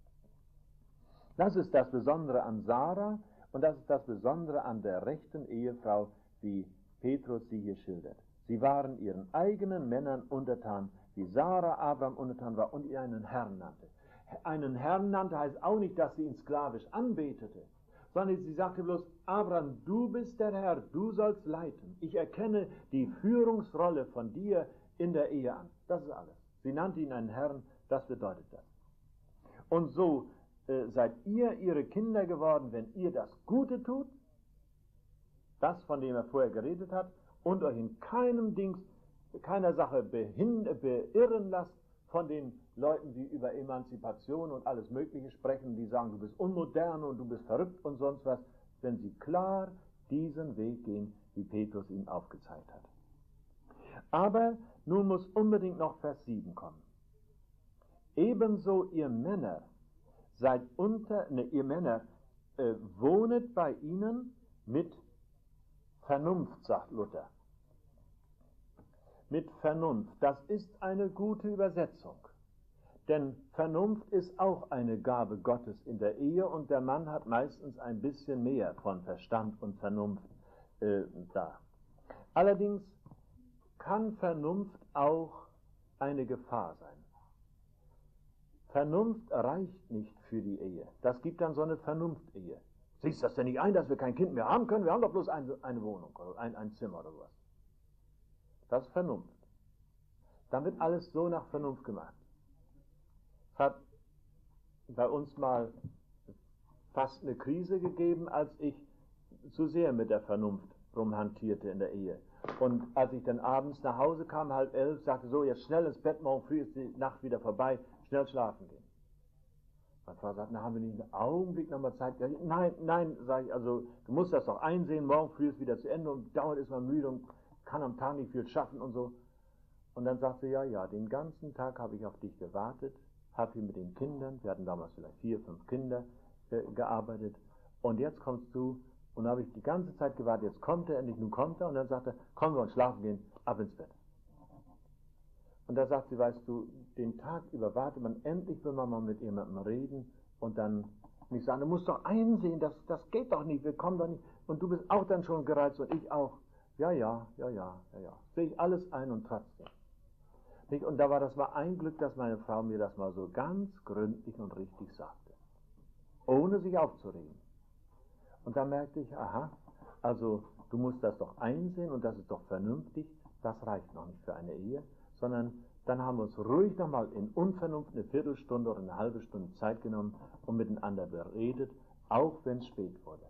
Das ist das Besondere an Sarah und das ist das Besondere an der rechten Ehefrau, wie Petrus sie hier schildert. Sie waren ihren eigenen Männern untertan, wie Sarah Abraham untertan war und ihr einen Herrn nannte. Einen Herrn nannte heißt auch nicht, dass sie ihn sklavisch anbetete, sondern sie sagte bloß, Abraham, du bist der Herr, du sollst leiten. Ich erkenne die Führungsrolle von dir in der Ehe an. Das ist alles. Sie nannte ihn einen Herrn, das bedeutet das. Und so äh, seid ihr ihre Kinder geworden, wenn ihr das Gute tut, das, von dem er vorher geredet hat, und euch in keinem Dings, keiner Sache behind- beirren lasst von den Leuten, die über Emanzipation und alles Mögliche sprechen, die sagen, du bist unmodern und du bist verrückt und sonst was. wenn sie klar diesen Weg gehen, wie Petrus ihn aufgezeigt hat. Aber nun muss unbedingt noch Vers sieben kommen. Ebenso ihr Männer, seid unter, ne, ihr Männer, äh, wohnet bei ihnen mit Vernunft, sagt Luther. Mit Vernunft, das ist eine gute Übersetzung. Denn Vernunft ist auch eine Gabe Gottes in der Ehe und der Mann hat meistens ein bisschen mehr von Verstand und Vernunft äh, da. Allerdings kann Vernunft auch eine Gefahr sein. Vernunft reicht nicht für die Ehe. Das gibt dann so eine Vernunft-Ehe. Siehst du das denn nicht ein, dass wir kein Kind mehr haben können? Wir haben doch bloß ein, eine Wohnung oder ein, ein Zimmer oder sowas. Das ist Vernunft. Dann wird alles so nach Vernunft gemacht. Es hat bei uns mal fast eine Krise gegeben, als ich zu sehr mit der Vernunft rumhantierte in der Ehe. Und als ich dann abends nach Hause kam, halb elf, sagte so, jetzt schnell ins Bett, morgen früh ist die Nacht wieder vorbei, schnell schlafen gehen. Meine Frau sagt, na, haben wir nicht einen Augenblick nochmal Zeit? Ja, nein, nein, sage ich, also du musst das doch einsehen, morgen früh ist wieder zu Ende und dauernd ist man müde und kann am Tag nicht viel schaffen und so. Und dann sagt sie, ja, ja, den ganzen Tag habe ich auf dich gewartet, habe hier mit den Kindern, wir hatten damals vielleicht vier, fünf Kinder, äh, gearbeitet und jetzt kommst du. Und dann habe ich die ganze Zeit gewartet, jetzt kommt er endlich, nun kommt er. Und dann sagt er, komm, wir uns schlafen gehen, ab ins Bett. Und da sagt sie, weißt du, den Tag über wartet man, endlich will man mal mit jemandem reden und dann nicht sagen, du musst doch einsehen, das, das geht doch nicht, wir kommen doch nicht. Und du bist auch dann schon gereizt und ich auch. Ja, ja, ja, ja, ja, ja. Sehe ich alles ein und trotzdem. Nicht? Und da war, das war ein Glück, dass meine Frau mir das mal so ganz gründlich und richtig sagte. Ohne sich aufzuregen. Und da merkte ich, aha, also du musst das doch einsehen und das ist doch vernünftig, das reicht noch nicht für eine Ehe, sondern dann haben wir uns ruhig nochmal in Unvernunft eine Viertelstunde oder eine halbe Stunde Zeit genommen und miteinander beredet, auch wenn es spät wurde.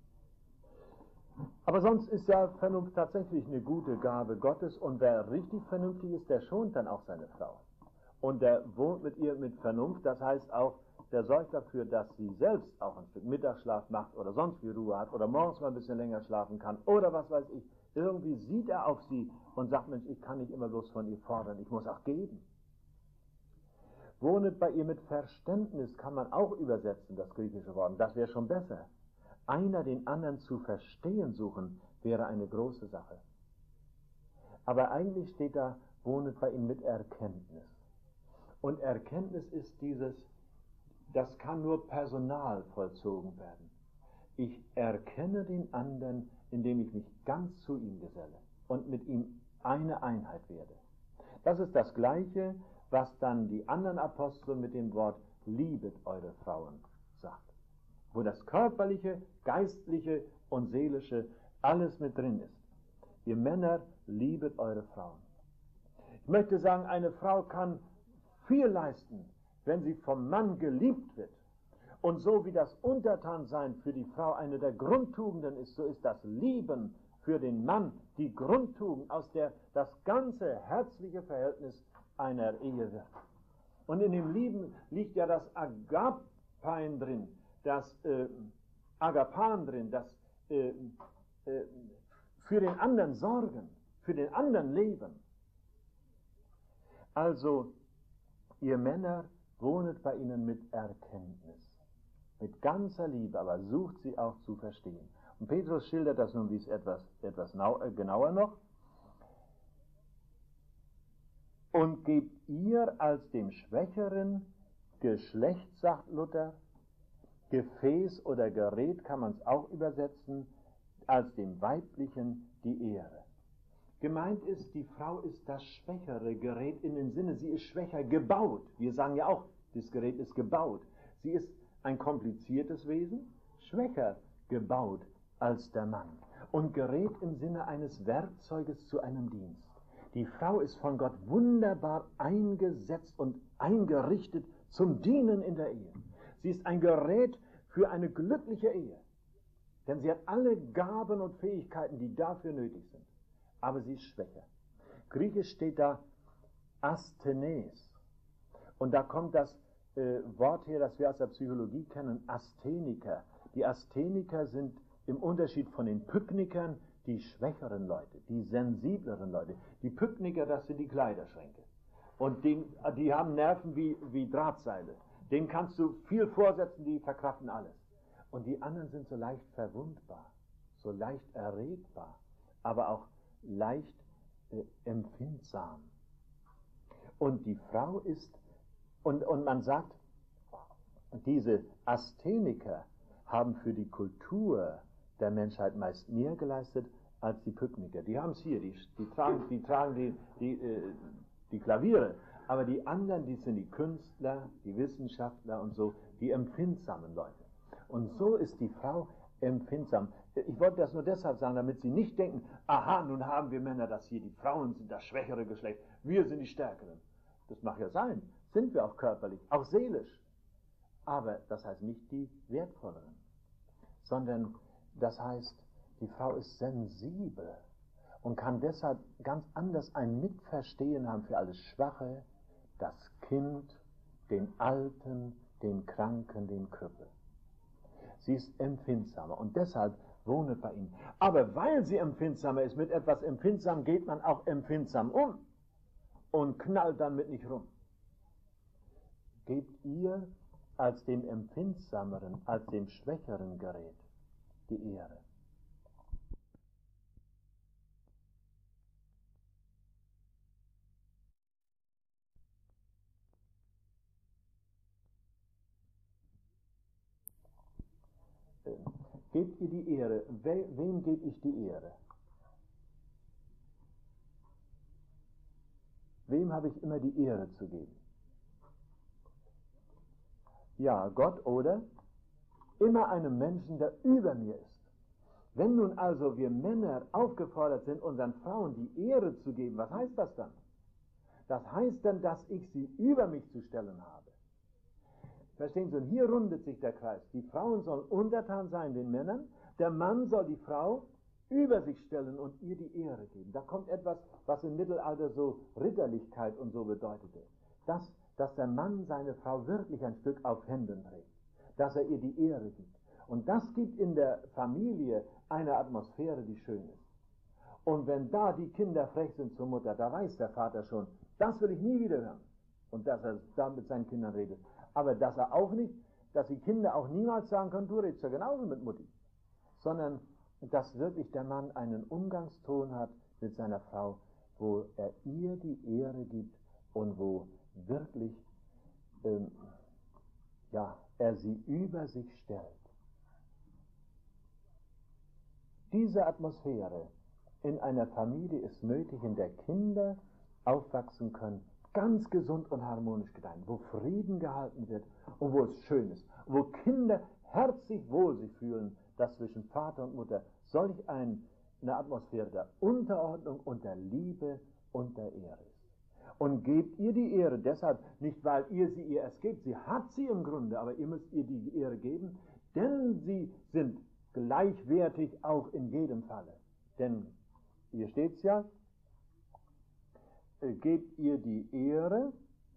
Aber sonst ist ja Vernunft tatsächlich eine gute Gabe Gottes und wer richtig vernünftig ist, der schont dann auch seine Frau. Und der wohnt mit ihr mit Vernunft, das heißt auch, der sorgt dafür, dass sie selbst auch ein Stück Mittagsschlaf macht oder sonst wie Ruhe hat oder morgens mal ein bisschen länger schlafen kann oder was weiß ich. Irgendwie sieht er auf sie und sagt, Mensch, ich kann nicht immer bloß von ihr fordern, ich muss auch geben. Wohnet bei ihr mit Verständnis, kann man auch übersetzen, das griechische Wort, das wäre schon besser. Einer den anderen zu verstehen suchen, wäre eine große Sache. Aber eigentlich steht da, wohnet bei ihm mit Erkenntnis. Und Erkenntnis ist dieses, das kann nur personal vollzogen werden. Ich erkenne den anderen, indem ich mich ganz zu ihm geselle und mit ihm eine Einheit werde. Das ist das Gleiche, was dann die anderen Apostel mit dem Wort liebet eure Frauen sagt. Wo das Körperliche, Geistliche und Seelische alles mit drin ist. Ihr Männer, liebet eure Frauen. Ich möchte sagen, eine Frau kann viel leisten, wenn sie vom Mann geliebt wird. Und so wie das Untertansein für die Frau eine der Grundtugenden ist, so ist das Lieben für den Mann die Grundtugend, aus der das ganze herzliche Verhältnis einer Ehe wird. Und in dem Lieben liegt ja das Agapein drin, das äh, Agapan drin, das äh, äh, für den anderen sorgen, für den anderen leben. Also, ihr Männer, wohnet bei ihnen mit Erkenntnis, mit ganzer Liebe, aber sucht sie auch zu verstehen. Und Petrus schildert das nun wie es etwas, etwas nau, äh, genauer noch. Und gebt ihr als dem schwächeren Geschlecht, sagt Luther, Gefäß oder Gerät kann man es auch übersetzen, als dem weiblichen die Ehre. Gemeint ist, die Frau ist das schwächere Gerät in dem Sinne, sie ist schwächer gebaut. Wir sagen ja auch, das Gerät ist gebaut. Sie ist ein kompliziertes Wesen, schwächer gebaut als der Mann. Und Gerät im Sinne eines Werkzeuges zu einem Dienst. Die Frau ist von Gott wunderbar eingesetzt und eingerichtet zum Dienen in der Ehe. Sie ist ein Gerät für eine glückliche Ehe. Denn sie hat alle Gaben und Fähigkeiten, die dafür nötig sind. Aber sie ist schwächer. Griechisch steht da Asthenes. Und da kommt das äh, Wort her, das wir aus der Psychologie kennen, Astheniker. Die Astheniker sind im Unterschied von den Pyknikern, die schwächeren Leute, die sensibleren Leute. Die Pykniker, das sind die Kleiderschränke. Und die, die haben Nerven wie, wie Drahtseile. Denen kannst du viel vorsetzen, die verkraften alles. Und die anderen sind so leicht verwundbar, so leicht erregbar, aber auch leicht äh, empfindsam. Und die Frau ist, und, und man sagt, diese Astheniker haben für die Kultur der Menschheit meist mehr geleistet als die Pykniker. Die haben es hier, die, die tragen, die, tragen die, die, äh, die Klaviere, aber die anderen, die sind die Künstler, die Wissenschaftler und so, die empfindsamen Leute. Und so ist die Frau empfindsam. Ich wollte das nur deshalb sagen, damit Sie nicht denken, aha, nun haben wir Männer das hier, die Frauen sind das schwächere Geschlecht, wir sind die Stärkeren. Das mag ja sein, sind wir auch körperlich, auch seelisch. Aber das heißt nicht die wertvolleren, sondern das heißt, die Frau ist sensibel und kann deshalb ganz anders ein Mitverstehen haben für alles Schwache, das Kind, den Alten, den Kranken, den Krüppel. Sie ist empfindsamer und deshalb wohnet bei ihnen. Aber weil sie empfindsamer ist, mit etwas empfindsam geht man auch empfindsam um und knallt damit nicht rum. Gebt ihr als dem empfindsameren, als dem schwächeren Gerät die Ehre. Gebt ihr die Ehre? We, wem gebe ich die Ehre? Wem habe ich immer die Ehre zu geben? Ja, Gott oder immer einem Menschen, der über mir ist. Wenn nun also wir Männer aufgefordert sind, unseren Frauen die Ehre zu geben, was heißt das dann? Das heißt dann, dass ich sie über mich zu stellen habe. Verstehen Sie, und hier rundet sich der Kreis. Die Frauen sollen untertan sein den Männern, der Mann soll die Frau über sich stellen und ihr die Ehre geben. Da kommt etwas, was im Mittelalter so Ritterlichkeit und so bedeutete. Das, dass der Mann seine Frau wirklich ein Stück auf Händen trägt, dass er ihr die Ehre gibt. Und das gibt in der Familie eine Atmosphäre, die schön ist. Und wenn da die Kinder frech sind zur Mutter, da weiß der Vater schon, das will ich nie wieder hören. Und dass er da mit seinen Kindern redet. Aber dass er auch nicht, dass die Kinder auch niemals sagen können, du redest ja genauso mit Mutti. Sondern, dass wirklich der Mann einen Umgangston hat mit seiner Frau, wo er ihr die Ehre gibt und wo wirklich, ähm, ja, er sie über sich stellt. Diese Atmosphäre in einer Familie ist nötig, in der Kinder aufwachsen können, ganz gesund und harmonisch gedeihen, wo Frieden gehalten wird und wo es schön ist, wo Kinder herzlich wohl sich fühlen, dass zwischen Vater und Mutter solch ein, eine Atmosphäre der Unterordnung und der Liebe und der Ehre ist. Und gebt ihr die Ehre deshalb, nicht weil ihr sie ihr erst gebt, sie hat sie im Grunde, aber ihr müsst ihr die Ehre geben, denn sie sind gleichwertig auch in jedem Falle. Denn, hier steht es ja, gebt ihr die Ehre,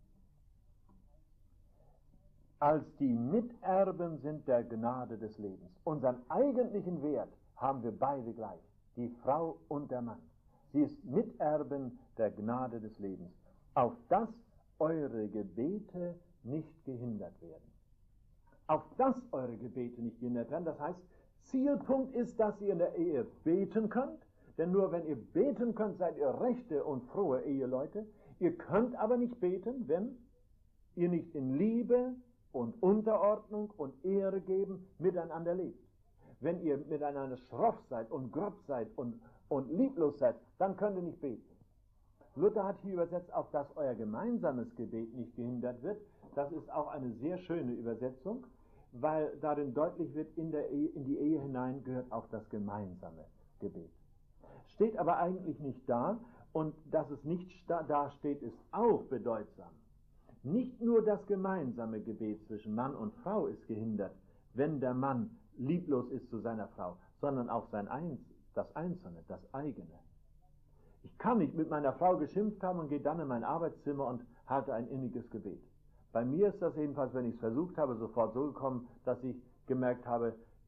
als die Miterben sind der Gnade des Lebens. Unseren eigentlichen Wert haben wir beide gleich, die Frau und der Mann. Sie ist Miterben der Gnade des Lebens, auf dass eure Gebete nicht gehindert werden. Auf dass eure Gebete nicht gehindert werden, das heißt, Zielpunkt ist, dass ihr in der Ehe beten könnt, denn nur wenn ihr beten könnt, seid ihr rechte und frohe Eheleute. Ihr könnt aber nicht beten, wenn ihr nicht in Liebe und Unterordnung und Ehre geben miteinander lebt. Wenn ihr miteinander schroff seid und grob seid und, und lieblos seid, dann könnt ihr nicht beten. Luther hat hier übersetzt, auf dass euer gemeinsames Gebet nicht gehindert wird. Das ist auch eine sehr schöne Übersetzung, weil darin deutlich wird, in, der Ehe, in die Ehe hinein gehört auch das gemeinsame Gebet. Steht aber eigentlich nicht da, und dass es nicht da steht, ist auch bedeutsam. Nicht nur das gemeinsame Gebet zwischen Mann und Frau ist gehindert, wenn der Mann lieblos ist zu seiner Frau, sondern auch sein Eins, das Einzelne, das eigene. Ich kann nicht mit meiner Frau geschimpft haben und gehe dann in mein Arbeitszimmer und halte ein inniges Gebet. Bei mir ist das jedenfalls, wenn ich es versucht habe, sofort so gekommen, dass ich gemerkt habe,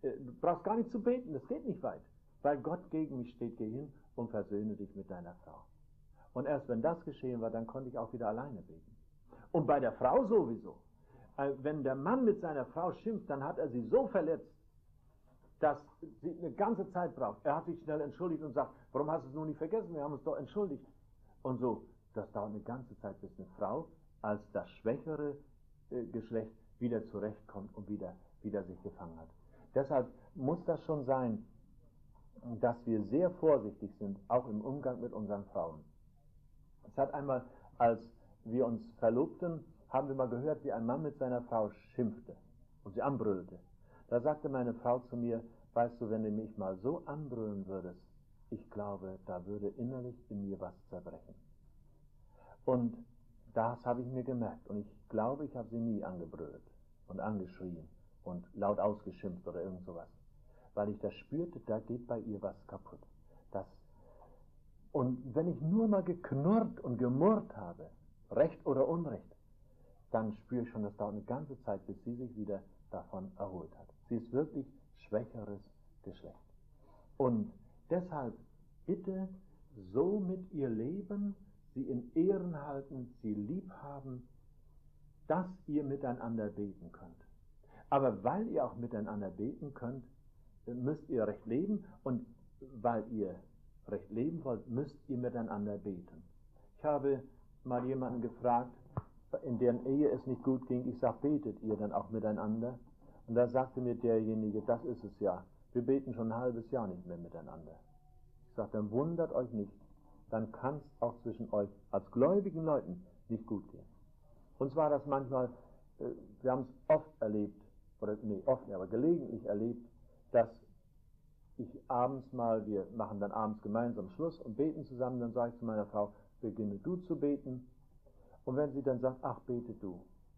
äh, du brauchst gar nicht zu beten, das geht nicht weit. Weil Gott gegen mich steht, geh hin und versöhne dich mit deiner Frau. Und erst wenn das geschehen war, dann konnte ich auch wieder alleine beten. Und bei der Frau sowieso. Äh, wenn der Mann mit seiner Frau schimpft, dann hat er sie so verletzt, dass sie eine ganze Zeit braucht. Er hat sich schnell entschuldigt und sagt, warum hast du es noch nicht vergessen? Wir haben uns doch entschuldigt. Und so, das dauert eine ganze Zeit, bis eine Frau als das schwächere äh, Geschlecht wieder zurechtkommt und wieder, wieder sich gefangen hat. Deshalb muss das schon sein, dass wir sehr vorsichtig sind, auch im Umgang mit unseren Frauen. Es hat einmal, als wir uns verlobten, haben wir mal gehört, wie ein Mann mit seiner Frau schimpfte und sie anbrüllte. Da sagte meine Frau zu mir, weißt du, wenn du mich mal so anbrüllen würdest, ich glaube, da würde innerlich in mir was zerbrechen. Und das habe ich mir gemerkt. Und ich glaube, ich habe sie nie angebrüllt und angeschrien und laut ausgeschimpft oder irgend sowas. Weil ich das spürte, da geht bei ihr was kaputt. Das und wenn ich nur mal geknurrt und gemurrt habe, Recht oder Unrecht, dann spüre ich schon, das dauert eine ganze Zeit, bis sie sich wieder davon erholt hat. Sie ist wirklich schwächeres Geschlecht. Und deshalb bitte so mit ihr leben, sie in Ehren halten, sie lieb haben, dass ihr miteinander beten könnt. Aber weil ihr auch miteinander beten könnt, müsst ihr recht leben, und weil ihr recht leben wollt, müsst ihr miteinander beten. Ich habe mal jemanden gefragt, in deren Ehe es nicht gut ging, ich sage, betet ihr dann auch miteinander? Und da sagte mir derjenige, das ist es ja, wir beten schon ein halbes Jahr nicht mehr miteinander. Ich sage, dann wundert euch nicht, dann kann es auch zwischen euch als gläubigen Leuten nicht gut gehen. Uns war das manchmal, äh, wir haben es oft erlebt, oder nee, oft, aber gelegentlich erlebt, dass ich abends mal, wir machen dann abends gemeinsam Schluss und beten zusammen, dann sage ich zu meiner Frau, beginne du zu beten. Und wenn sie dann sagt, ach, bete du,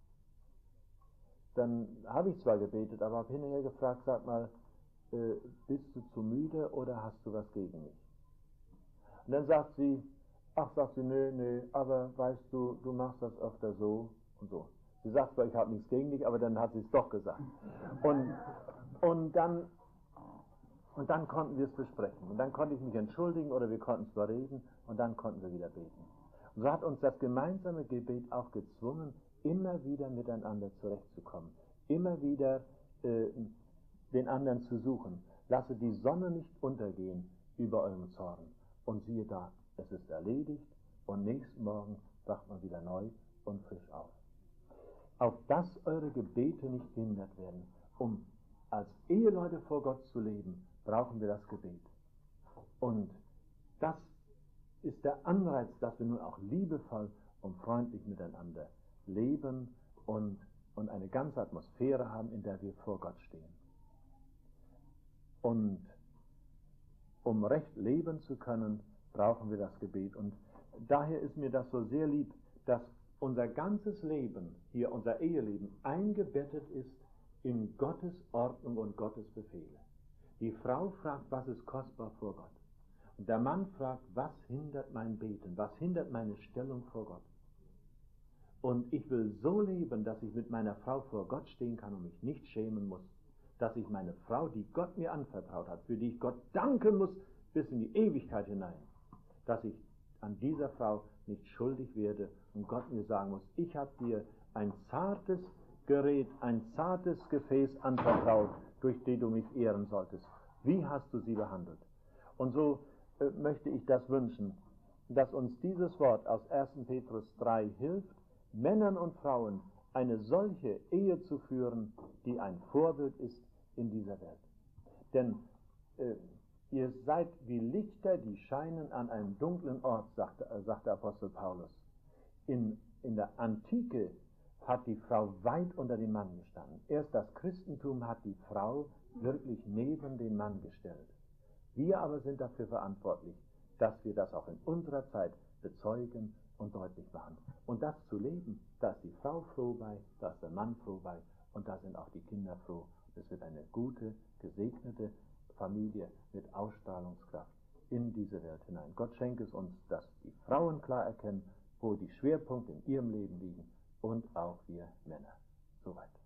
dann habe ich zwar gebetet, aber habe hinterher gefragt, sag mal, äh, bist du zu müde oder hast du was gegen mich? Und dann sagt sie, ach, sagt sie, nö, nö, aber weißt du, du machst das öfter so und so. Sie sagt zwar, ich habe nichts gegen dich, aber dann hat sie es doch gesagt. Und, und dann Und dann konnten wir es besprechen. Und dann konnte ich mich entschuldigen oder wir konnten es bereden und dann konnten wir wieder beten. Und so hat uns das gemeinsame Gebet auch gezwungen, immer wieder miteinander zurechtzukommen. Immer wieder äh, den anderen zu suchen. Lasse die Sonne nicht untergehen über eurem Zorn. Und siehe da, es ist erledigt und nächsten Morgen wacht man wieder neu und frisch auf. Auf dass eure Gebete nicht gehindert werden, um als Eheleute vor Gott zu leben, brauchen wir das Gebet. Und das ist der Anreiz, dass wir nun auch liebevoll und freundlich miteinander leben und, und eine ganze Atmosphäre haben, in der wir vor Gott stehen. Und um recht leben zu können, brauchen wir das Gebet. Und daher ist mir das so sehr lieb, dass unser ganzes Leben, hier unser Eheleben, eingebettet ist in Gottes Ordnung und Gottes Befehle. Die Frau fragt, was ist kostbar vor Gott? Und der Mann fragt, was hindert mein Beten? Was hindert meine Stellung vor Gott? Und ich will so leben, dass ich mit meiner Frau vor Gott stehen kann und mich nicht schämen muss. Dass ich meine Frau, die Gott mir anvertraut hat, für die ich Gott danken muss, bis in die Ewigkeit hinein, dass ich an dieser Frau nicht schuldig werde und Gott mir sagen muss, ich habe dir ein zartes Gerät, ein zartes Gefäß anvertraut, durch die du mich ehren solltest. Wie hast du sie behandelt? Und so äh, möchte ich das wünschen, dass uns dieses Wort aus ersten Petrus drei hilft, Männern und Frauen eine solche Ehe zu führen, die ein Vorbild ist in dieser Welt. Denn äh, ihr seid wie Lichter, die scheinen an einem dunklen Ort, sagt, äh, sagt der Apostel Paulus. In, in der Antike hat die Frau weit unter dem Mann gestanden. Erst das Christentum hat die Frau wirklich neben den Mann gestellt. Wir aber sind dafür verantwortlich, dass wir das auch in unserer Zeit bezeugen und deutlich machen. Und das zu leben, da ist die Frau froh bei, da ist der Mann froh bei und da sind auch die Kinder froh. Es wird eine gute, gesegnete Familie mit Ausstrahlungskraft in diese Welt hinein. Gott schenke es uns, dass die Frauen klar erkennen, wo die Schwerpunkte in ihrem Leben liegen und auch wir Männer. Soweit.